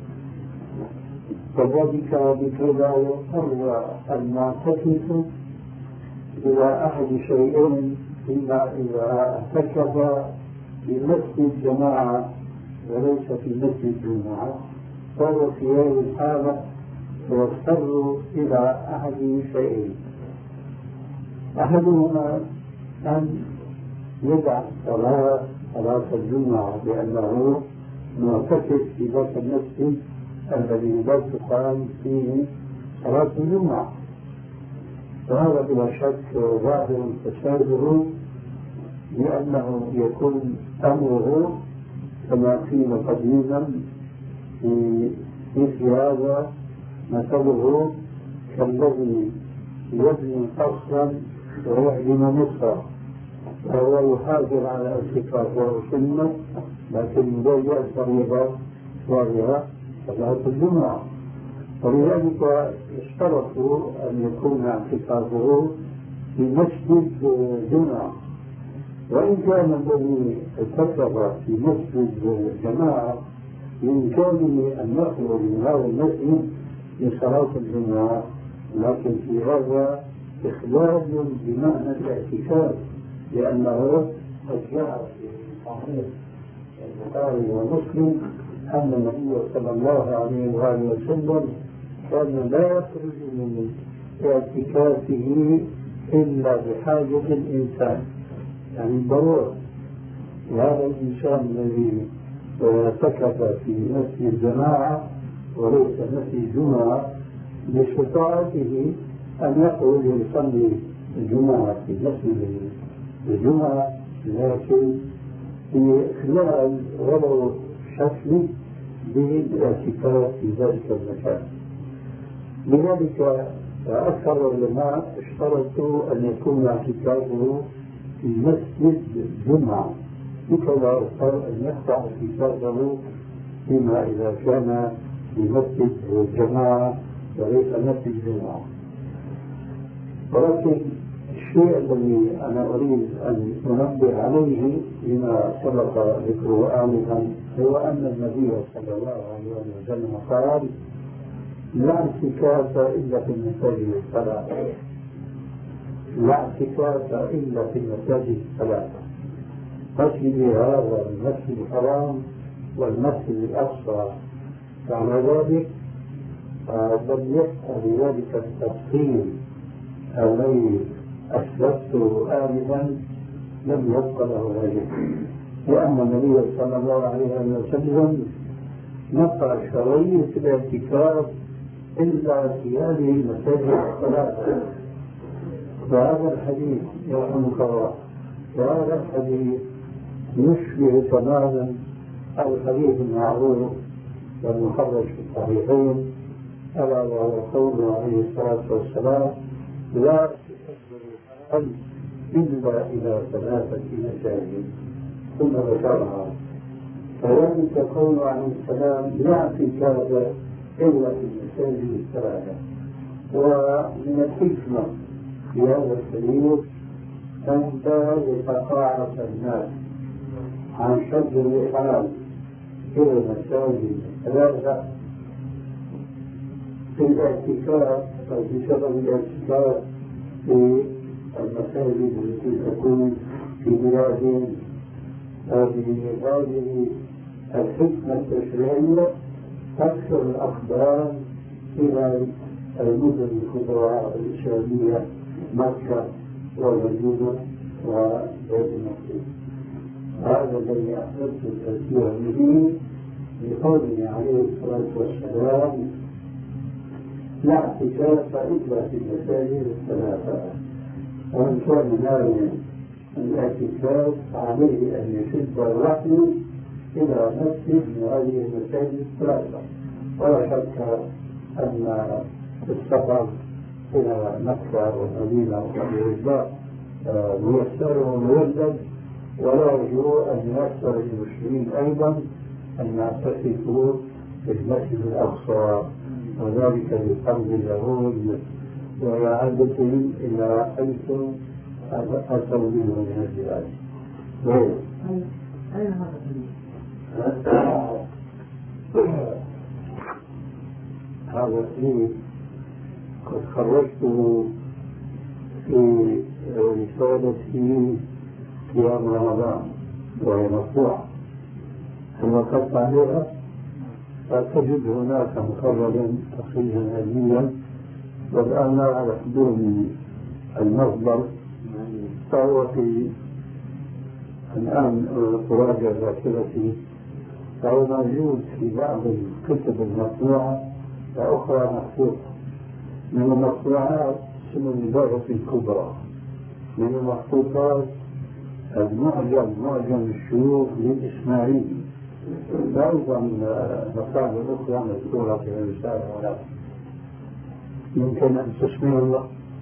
وذلك بكذا يضطر المعتكف إلى أحد شيئين، إما إذا اعتكف في مسجد جماعة وليس في مسجد جماعة، فهو في هذه الحالة يضطر إلى أحد شيئين: أحدهما أن يدع صلاة صلاة الجمعة بأنه معتكف في ذاك المسجد الذي لا تقام فيه صلاة الجمعة، وهذا بلا شك ظاهر فساده، لأنه يكون أمره كما قيل قديما في مثل هذا مثله كالذي يبني قصرا ويهدم مصرا، فهو يحافظ على ارتكابه السنة لكن لا يأثر وهي صلاة الجمعة، ولذلك اشترطوا أن يكون اعتكافه في مسجد جمعة، وإن كان الذي اعتكف في مسجد جماعة بإمكانه أن يخرج من هذا المسجد لصلاة الجمعة، لكن في هذا إخلال بمعنى الاعتكاف، لأنه قد جاء في صحيح البخاري ومسلم أن النبي صلى الله عليه وآله وسلم كان لا يخرج من اعتكافه إلا بحاجة الإنسان، يعني ضرورة. وهذا الإنسان الذي اعتكف في مسجد جماعة وليس مسجد جمعة باستطاعته أن يخرج يصلي الجمعة في مسجد الجمعة، لكن في خلال ولو شكل بالاعتكاف في ذلك المكان. لذلك أكثر العلماء اشترطوا أن يكون اعتكافه في مسجد جمعة، بكذا اضطر أن يقطع اعتكافه فيما إذا كان في مسجد جماعة وليس مسجد جمعة. ولكن الشيء الذي أنا أريد أن أنبه عليه لما سبق ذكره آنفا هو أن النبي صلى الله عليه وسلم قال: لا اعتكاف إلا في المساجد الثلاثة، لا اعتكاف إلا في المساجد الثلاثة، مسجد هذا المسجد الحرام والمسجد الأقصى. وعلى ذلك لم يبقى بذلك التفصيل الذي أسلفته آنفا، لم يبقى له ذلك، لأن النبي صلى الله عليه وسلم نقع شرعية الاعتكاف إلا في هذه المساجد الثلاثة. وهذا الحديث يرحمك الله، وهذا الحديث يشبه تماما الحديث المعروف والمخرج في الصحيحين، ألا وهو قوله عليه الصلاة والسلام: لا تكبر الحرام إلا إلى ثلاثة مساجد، ثم ذكرها. فذلك قوله عليه السلام: لا اعتكاف إلا في المساجد الثلاثة. ومن الحكمة في هذا الحديث أن يتقاعس الناس عن شد الرحال إلى المساجد الثلاثة في الاعتكاف أو بسبب الاعتكاف في المساجد التي تكون في بلادهم. هذه هذه الحكمة التشريعية تكثر الأخبار إلى المدن الكبرى الإسلامية: مكة والمدينة وبيت المقدس. هذا الذي أحببت التذكير به بقوله عليه الصلاة والسلام: لا اعتكاف إلا في المساجد الثلاثة. ومن كان ناويا الاعتكاف عليه أن يشد الرحل إلى مسجد من هذه المساجد الثلاثة. ولا شك أن السفر إلى مكة والمدينة وغيرها ميسر ومولد، ولا يرجو أن ييسر للمسلمين أيضا أن يعتكفوا في المسجد الأقصى، وذلك بفضل اليهود وإعادتهم إلى حيث أتوا منه من البلاد. أين هذا هذا الحديث قد خرجته في رسالتي قيام رمضان وهي مطبوعة، ثم وقفت عليها فتجد هناك مخرجا تخريجا علميا، والآن لا على حضور المصدر، فهو في الآن تراجع ذاكرتي، فهو موجود في بعض الكتب المطبوعة وأخرى محفوظة. من المطبوعات اسمه الإدارة الكبرى، من المخطوطات المعجم معجم الشيوخ للإسماعيلي، وأيضا مصادر أخرى مذكورة في الرسالة، ولا يمكن أن تسمع الله.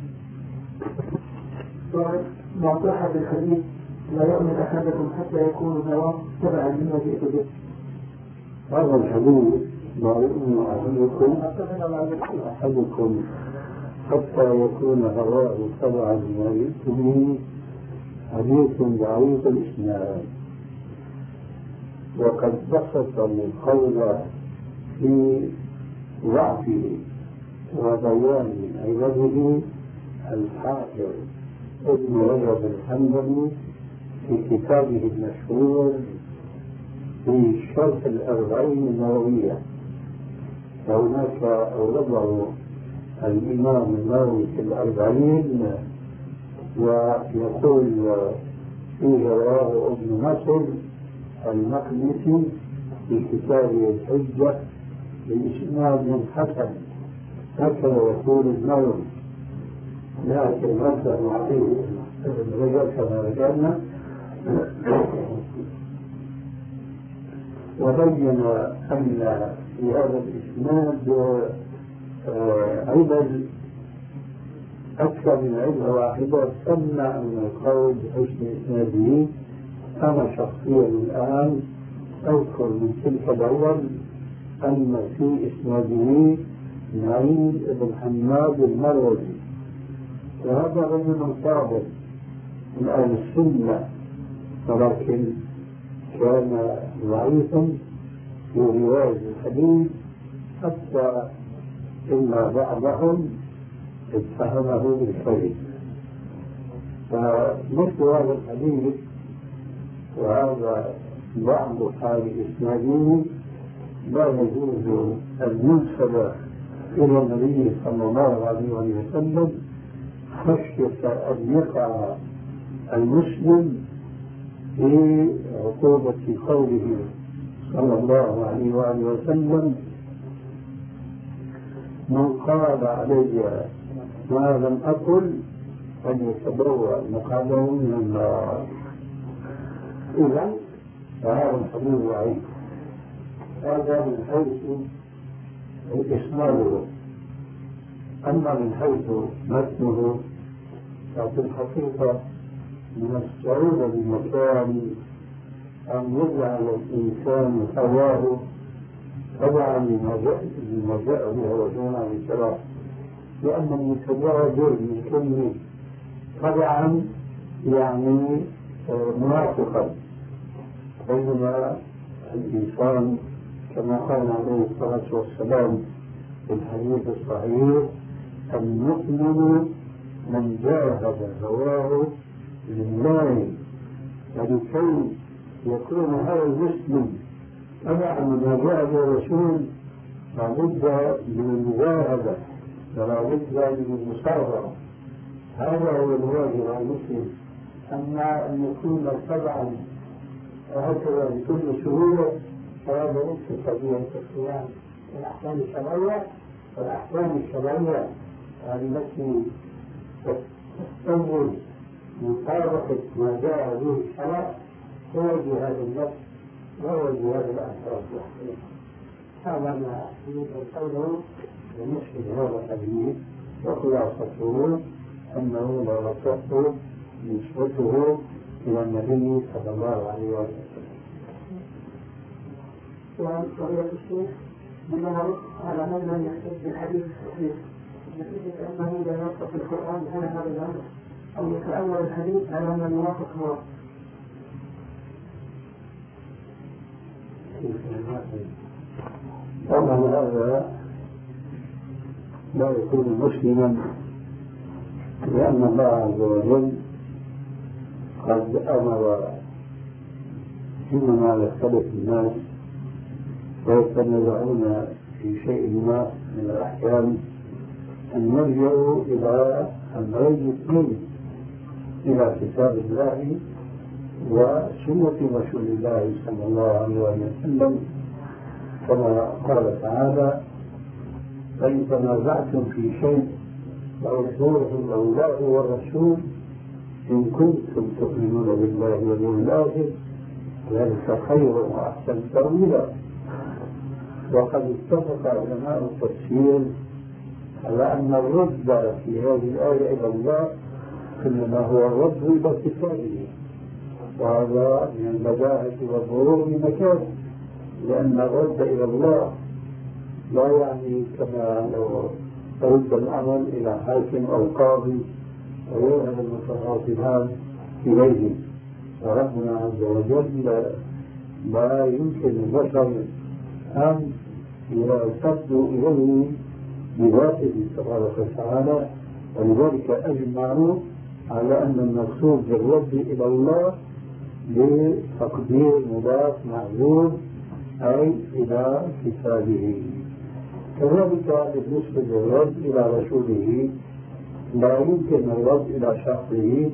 مع صحة الحديث لا يؤمن أحدكم حتى يكون هواه تبعا لما جئت به. هذا الحديث لا يؤمن أحدكم أحدكم حتى يكون هواه تبعا لما جئت به، حديث ضعيف الإسناد، وقد بسط القول في ضعفه وبيان عبده الحافظ ابن رجب الحنبلي في كتابه المشهور في شرح الأربعين النووية. وهناك أورده الإمام النووي في الأربعين ويقول في رواه ابن نصر المقدسي في كتابه الحجة بإسناد حسن، هكذا يقول النووي، لكن رد عليه الرجل كما ذكرنا وبين أن في هذا الإسناد علل أكثر من علة واحدة تمنع من القول بحسن إسناده. أنا شخصيا الآن أذكر من تلك العلل أن في إسناده نعيم بن حماد المروزي، وهذا رجل صادق من أهل السنة، ولكن كان ضعيفا في رواية الحديث حتى إن بعضهم اتهمه بالكذب. فمثل هذا الحديث وهذا بعض حال إسناده لا يجوز أن ينسب إلى النبي صلى الله عليه وسلم خشية أن يقع المسلم في عقوبة قوله صلى الله عليه وآله وسلم: من قال علي ما لم أقل أن يتبوأ مقعده من النار. إذا فهذا الحديث ضعيف. هذا من حيث إسناده. أما من حيث متنه ففي الحقيقة من الصعوبة بمكان أن يجعل الإنسان هواه طبعا لما جاء به رسولنا عليه السلام، لأن المتبادر من كلمة طبعا يعني موافقا، بينما الإنسان كما قال عليه الصلاة والسلام في الحديث الصحيح: المؤمن من جاهد هواه لله. ولكي يكون هذا المسلم طبعا ما جاء به الرسول لابد من المجاهدة ولابد من المصابرة، هذا هو الواجب على المسلم. أما أن يكون طبعا وهكذا بكل سهولة فهذا ليس قضية الصيام والأحكام الشرعية. والأحكام الشرعية التي تستنبط مطابقة ما جاء به الشرع هو جهاد النفس وهو جهاد الأفراد. هذا ما يريد قوله بمثل هذا الحديث، وخلاصته أنه لا يصح نسبته إلى النبي صلى الله عليه وسلم. وعن فضيلة الشيخ بما على من لم يحتج بالحديث الصحيح نتيجة أنه لا يوافق القرآن على هذا الأمر أو يتأول الحديث على من يوافق هو. طبعا هذا لا يكون مسلما، لأن الله عز وجل قد أمر حينما يختلف الناس ويتنازعون في شيء ما من الأحكام أن يرجعوا إلى أمرين اثنين، إلى كتاب الله وسنة رسول الله صلى الله عليه وسلم، كما قال تعالى: فإن تنازعتم في شيء فردوه إلى الله والرسول إن كنتم تؤمنون بالله واليوم الآخر ذلك خير وأحسن تأويلا. وقد اتفق علماء التفسير على أن الرد في هذه الآية إلى الله إنما هو الرد إلى كتابه، وهذا من البداهة والظهور بمكان، لأن الرد إلى الله لا يعني كما لو ترد الأمر إلى حاكم أو قاضي ويذهب المتخاصمان إليه، وربنا عز وجل لا يمكن البشر أن يرتدوا إليه بذاته تبارك وتعالى، ولذلك أجمعوا على أن المقصود بالرد إلى الله بتقدير مضاف معذور أي إلى كتابه. كذلك بالنسبة للرد إلى رسوله لا يمكن الرد إلى شخصه،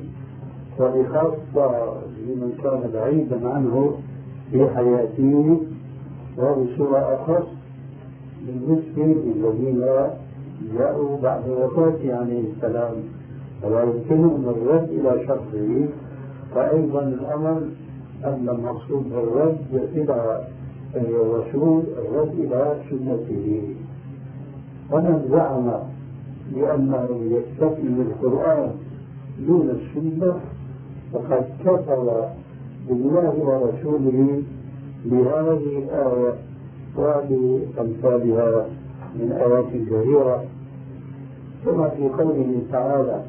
وبخاصة لمن كان بعيدا عنه في حياته، وبصورة أخص بالنسبة للذين جاءوا بعد وفاته عليه السلام فلا يمكنهم الرد إلى شخصه. فأيضا الأمر أن المقصود بالرد إلى الرسول الرد إلى سنته. ومن زعم بأنه يكتفي بالقرآن دون السنة فقد كفر بالله ورسوله بهذه الآية وبأمثالها من آيات كثيرة، كما في قوله تعالى: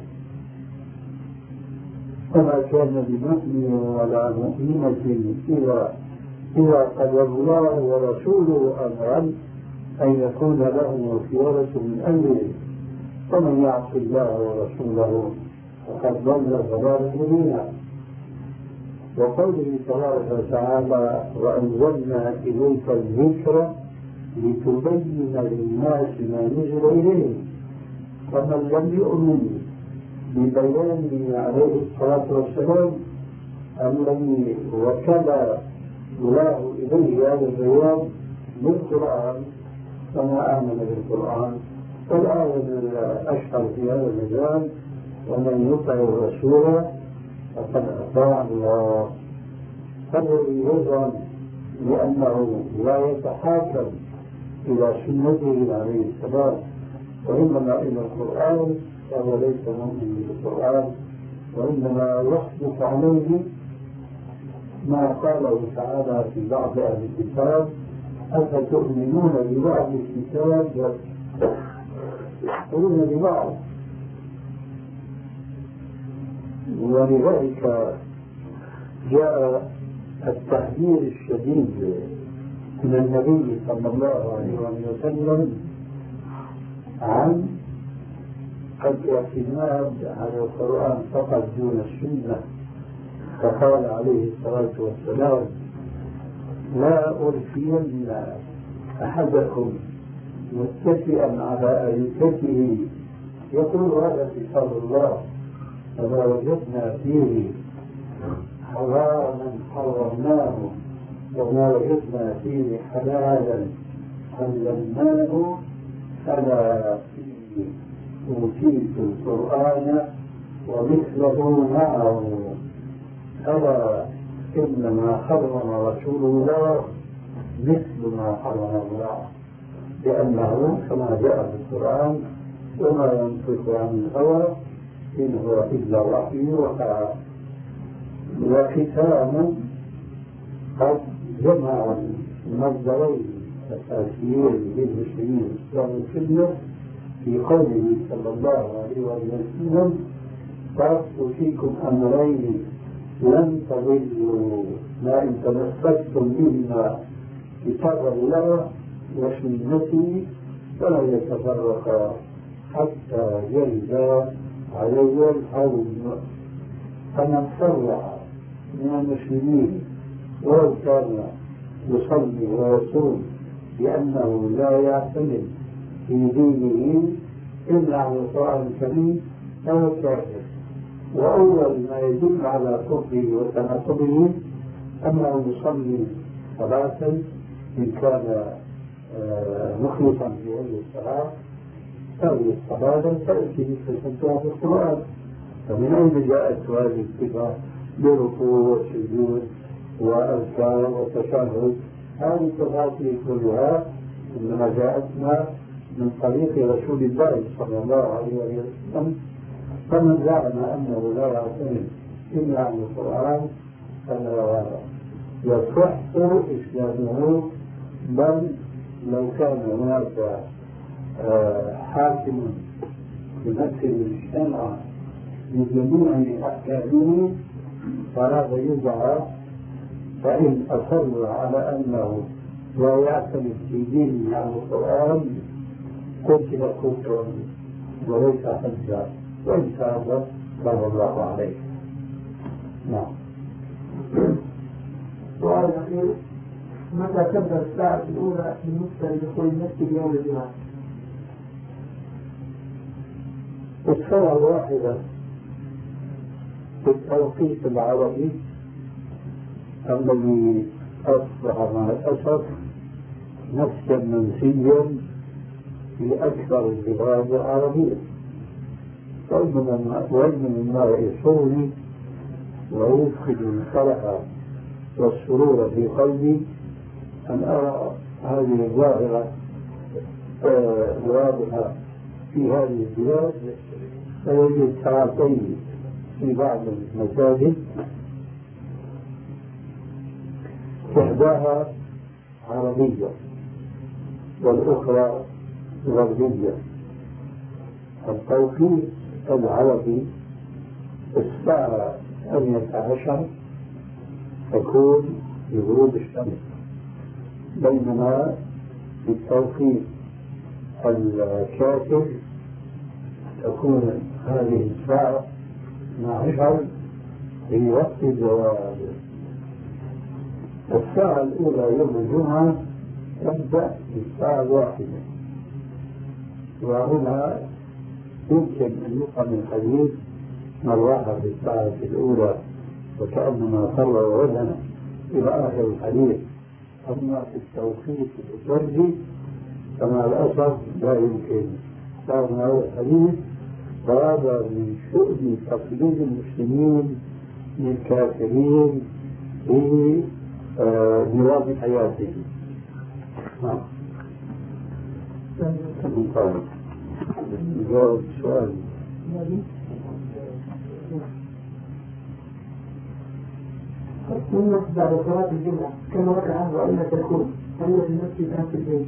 وما كان لمؤمن ولا مؤمنة إذا إذا قضى الله ورسوله أمرا أن يكون لهم الخيارة من أمره ومن يعص الله ورسوله فقد ضل ضلالا مبينا. وقوله تبارك وتعالى: وأنزلنا إليك الذكر لتبين للناس ما نزل إليهم. فمن لم يؤمن ببيانه عليه الصلاة والسلام الذي وكل الله إليه هذا البيان بالقرآن فما آمن بالقرآن. والآية الأشهر في هذا المجال: ومن يطع الرسول فقد أطاع الله. فالذي يزعم لأنه لا يتحاكم إلى سنته عليه السلام وإنما إلى القرآن فهو ليس مؤمن بالقرآن، وإنما يحدث عليه ما قاله تعالى في بعض أهل الكتاب: أفتؤمنون ببعض الكتاب وتكفرون ببعض. ولذلك جاء التحذير الشديد من النبي صلى الله عليه وسلم عن الاعتماد على القرآن فقط دون السنة، فقال عليه الصلاة والسلام: لا ألفين أحدكم متكئا على أريكته يقول هذا كتاب الله فما وجدنا فيه حراما حرمناه وما وجدنا فيه حلالا حللناه ألا أوتيت القرآن ومثله معه ألا إنما حرم رسول الله مثل ما حرم الله، لأنه كما جاء في القرآن: وما ينطق عن الهوى إن هو إلا وحي يوحى. وختام قد جمع المصدرين أساسيين للمسلمين الإسلام والسنة في قوله صلى الله عليه وسلم: تركت فيكم أمرين لن تضلوا ما إن تمسكتم بهما كتاب الله وسنتي فلا يتفرقا حتى يرد علي الحوض. فمن صرح من المسلمين ولو كان يصلي ويصوم بأنه لا يعتمد في دينه إلا على القرآن الكريم فهو كافر. وأول ما يدل على كفره وتناقضه أنه يصلي صلاة إن كان مخلصا في هذه الصلاة هذه الصلاة لم تأتي كتبتها في القرآن، فمن أين جاءت هذه الصفة بركوع وسجود وأذكار وتشهد؟ هذه التفاصيل كلها إنما جاءتنا من طريق رسول الله صلى الله عليه وسلم. فمن زعم أنه لا يعتمد إلا عن القرآن فلا يصح إسلامه، بل لو كان هناك حاكم يمثل المجتمع بجميع أحكامه فهذا يدعى. فإن أصر على أنه لا يعتمد في دينه عن القرآن قتل كفرا وليس حجا، وإن تاب تاب الله عليه. نعم. سؤال أخير: متى تبدأ الساعة الأولى بالنسبة لدخول المسجد يوم الجمعة؟ الساعة الواحدة في التوقيت العربي الذي أصبح مع الأسف نفسا منسيا في أكثر البلاد العربية. ومن الماء يسرني ويدخل الفرح والسرور في قلبي أن أرى هذه الظاهرة واضحة في هذه البلاد. فيوجد ساعتين في بعض المساجد، إحداها عربية والأخرى غربية. التوقيت العربي الساعة الثانية عشر تكون بغروب الشمس، بينما في التوقيت الكافر تكون هذه الساعة اثنا عشر في وقت الزوال. الساعة الأولى يوم الجمعة تبدأ بالساعة الواحدة، وهنا يمكن أن يفهم الحديث من راح في الساعة الأولى وكأنما خر ووزن إلى آخر الحديث. أما في التوقيت الفردي فمع الأسف لا يمكن فهم هذا الحديث، وهذا من شؤم تقليد المسلمين للكافرين في نظام حياتهم. نعم. جاوب السؤال. ثم بعد صلاة الجمعة كم ركعة وأين تكون؟ هل في المسجد أم في البيت؟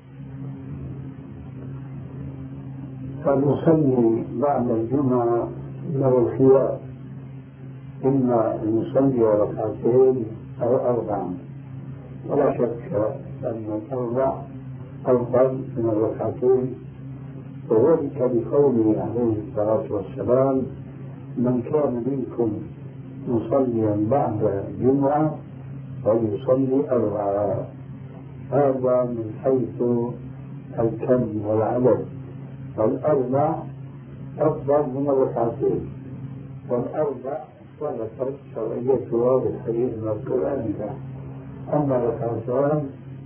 فالمصلي بعد الجمعة له الخيار، إما أن يصلي ركعتين أو أربعا، ولا شك أن الأربع أفضل من الركعتين، وذلك بقوله عليه الصلاة والسلام: من كان منكم مصليا بعد الجمعة فليصلي أربعة. هذا من حيث الكم والعدد، فالأربع أفضل من الركعتين، والأربع ثبتت شرعيتها بالحديث المذكور آنفا. أما الركعتان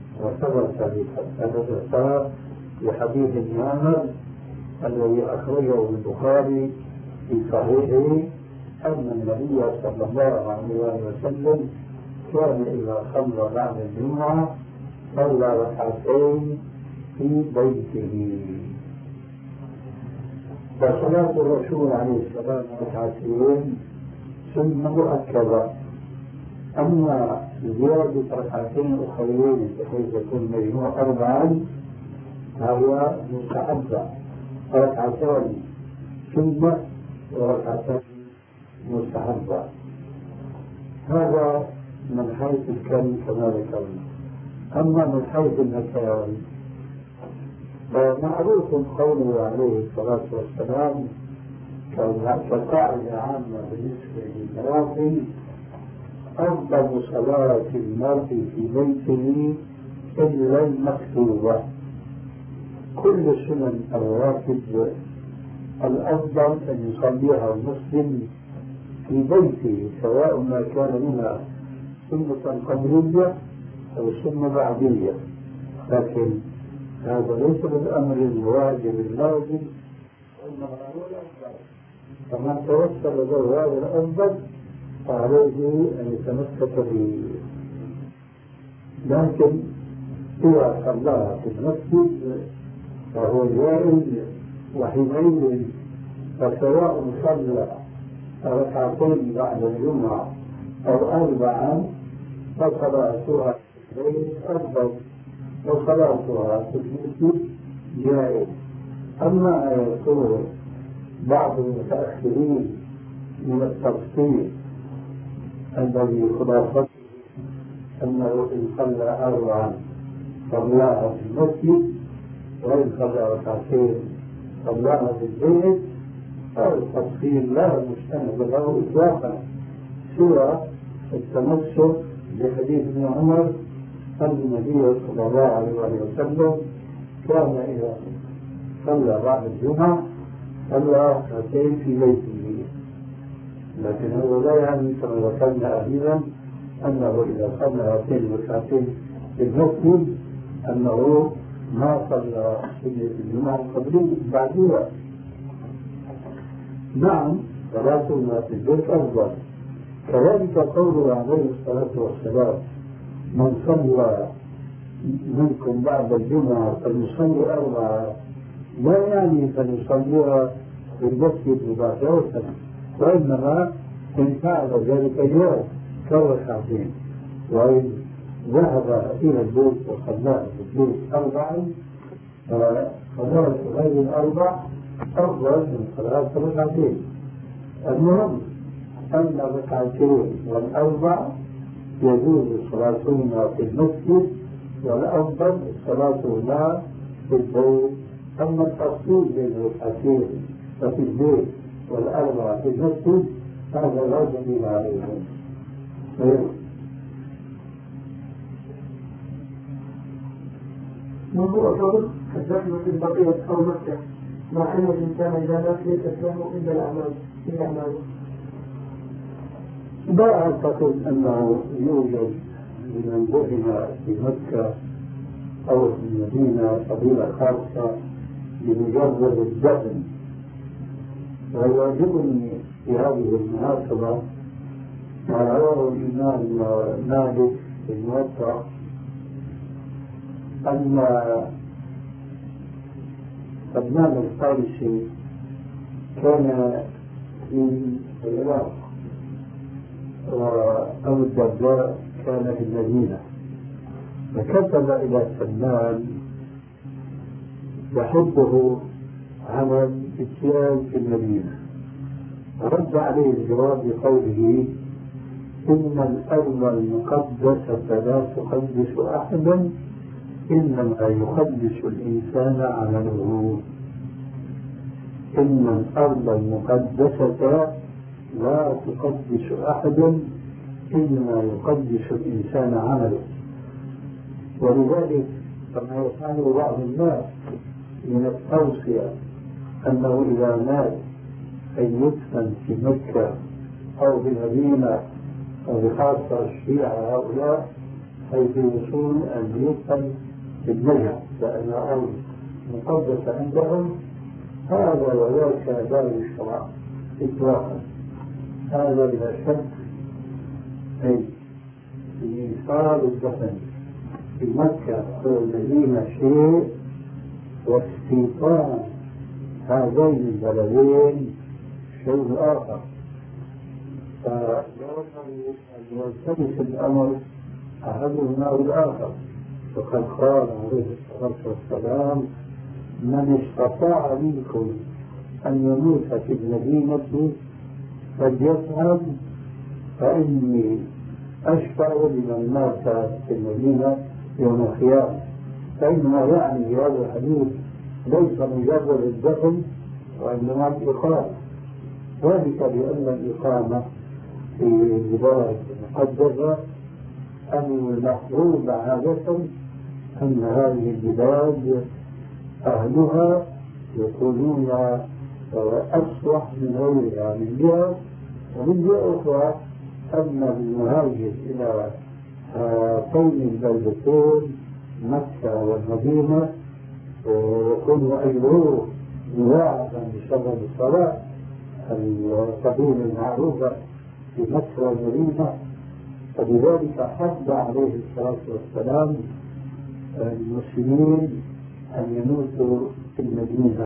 وثبت في حديث ابن عمر الذي أخرجه البخاري في صحيحه أن النبي صلى الله عليه وسلم كان إذا صلى بعد الجمعة صلى ركعتين في بيته. وصلاة الرسول عليه السلام ركعتين سنة مؤكدة، أما زيادة ركعتين أخرين بحيث يكون مجموع أربعا فهو مستحبة، ركعتان سنة وركعتان مستحبة. هذا من حيث الكم كما ذكرنا. أما من حيث المكان فمعروف قوله عليه الصلاة والسلام كقاعدة عامة بالنسبة للنوافل: أفضل صلاة المرء في بيته إلا المكتوبة. كل السنن الرواتب الأفضل أن يصليها المسلم في بيته، سواء ما كان منها سنة قبلية أو سنة بعدية، لكن هذا ليس بالأمر الواجب اللازم، وإنما هو الأفضل. فمن توصل له هذا الأفضل فعليه أن يتمسك به. لكن إذا صلاها في المسجد فهو جائز، وحينئذ فسواء صلى ركعتين بعد الجمعة أو أربعا فصلاتها في البيت أفضل، وصلاتها في المسجد جائز. أما أن يقول بعض المتأخرين من التفصيل الذي خلاصته أنه إن صلى أربعا صلاها في المسجد، وإن صلى ركعتين صلاها في البيت، هذا التفصيل لا مستند له إطلاقا، سوى التمسك بحديث ابن عمر أن النبي صلى الله عليه وسلم كان إذا صلى بعد الجمعة صلى ركعتين في بيته. لكن هذا لا يعني كما ذكرنا آنفا أنه إذا صلى هاتين ركعتين في المسجد أنه ما صلى سنة الجمعة القبلية بعدها. نعم، صلاتنا في البيت أفضل. كذلك قوله عليه الصلاة والسلام: من صلى منكم بعد الجمعة فليصلي أربعة، لا يعني فليصليها في المسجد مباشرة، وإنما إن فعل ذلك اليوم كركعتين، وإن ذهب إلى البيت وصلى في البيت أربعا فصلاة غير الأربع أفضل من صلاة ركعتين. المهم أن الركعتين والأربع يجوز صلاتهما في المسجد، والأفضل صلاتهما في البيت. أما التفصيل بين الركعتين ففي البيت والأربع في المسجد هذا لا دليل عليه. موضوع قول الزحمة في البقية أو مكة، مع أن الإنسان إذا مات ليس له إلا الأعمال إلا أعماله. لا أعتقد أنه يوجد لمن دفن في مكة أو في المدينة قبيلة خاصة بمجرد الدفن. ويعجبني في هذه المناسبة ما رواه الإمام مالك في الموطأ أن سلمان الفارسي كان في العراق، وأبو الدرداء كان في المدينة، فكتب إلى سلمان يحبه على الاتيان في المدينة، ورد عليه الجواب بقوله: إن الأرض المقدسة لا تقدس أحدا، إنما يقدس الإنسان عمله. إن الأرض المقدسة لا تقدس أحدا، إنما يقدس الإنسان عمله. ولذلك كما يفعل بعض الناس من التوصية أنه إذا مات أن يدفن في مكة أو بمدينة، وبخاصة الشيعة هؤلاء حيث يصول أن يدفن في النجف لأن الأرض مقدسة عندهم، هذا وذاك لا يشرع إطلاقا. هذا بلا شك أي إيصال الدفن في مكة أو المدينة شيء، واستيطان هذين البلدين شيء آخر. فيلتبس الأمر أحدهما أو الآخر، وقد قال عليه الصلاة والسلام: من استطاع منكم أن يموت في المدينة فليفعل، فإني أشفع لمن مات في المدينة يوم القيامة. فإنما يعني في هذا الحديث ليس مجرد الدفن وإنما الإقامة، ذلك لأن الإقامة في البلاد المقدسة المفروض عادة أن هذه البلاد أهلها يكونون أصلح من غيرها من جهة، ومن جهة أخرى أن المهاجر إلى هاتين البلدتين مكة والمدينة يكون أجره مضاعفا بسبب الصلاة السبيل المعروفة في مكة والمدينة. فلذلك حث عليه الصلاة والسلام المسلمين أن يموتوا في المدينة.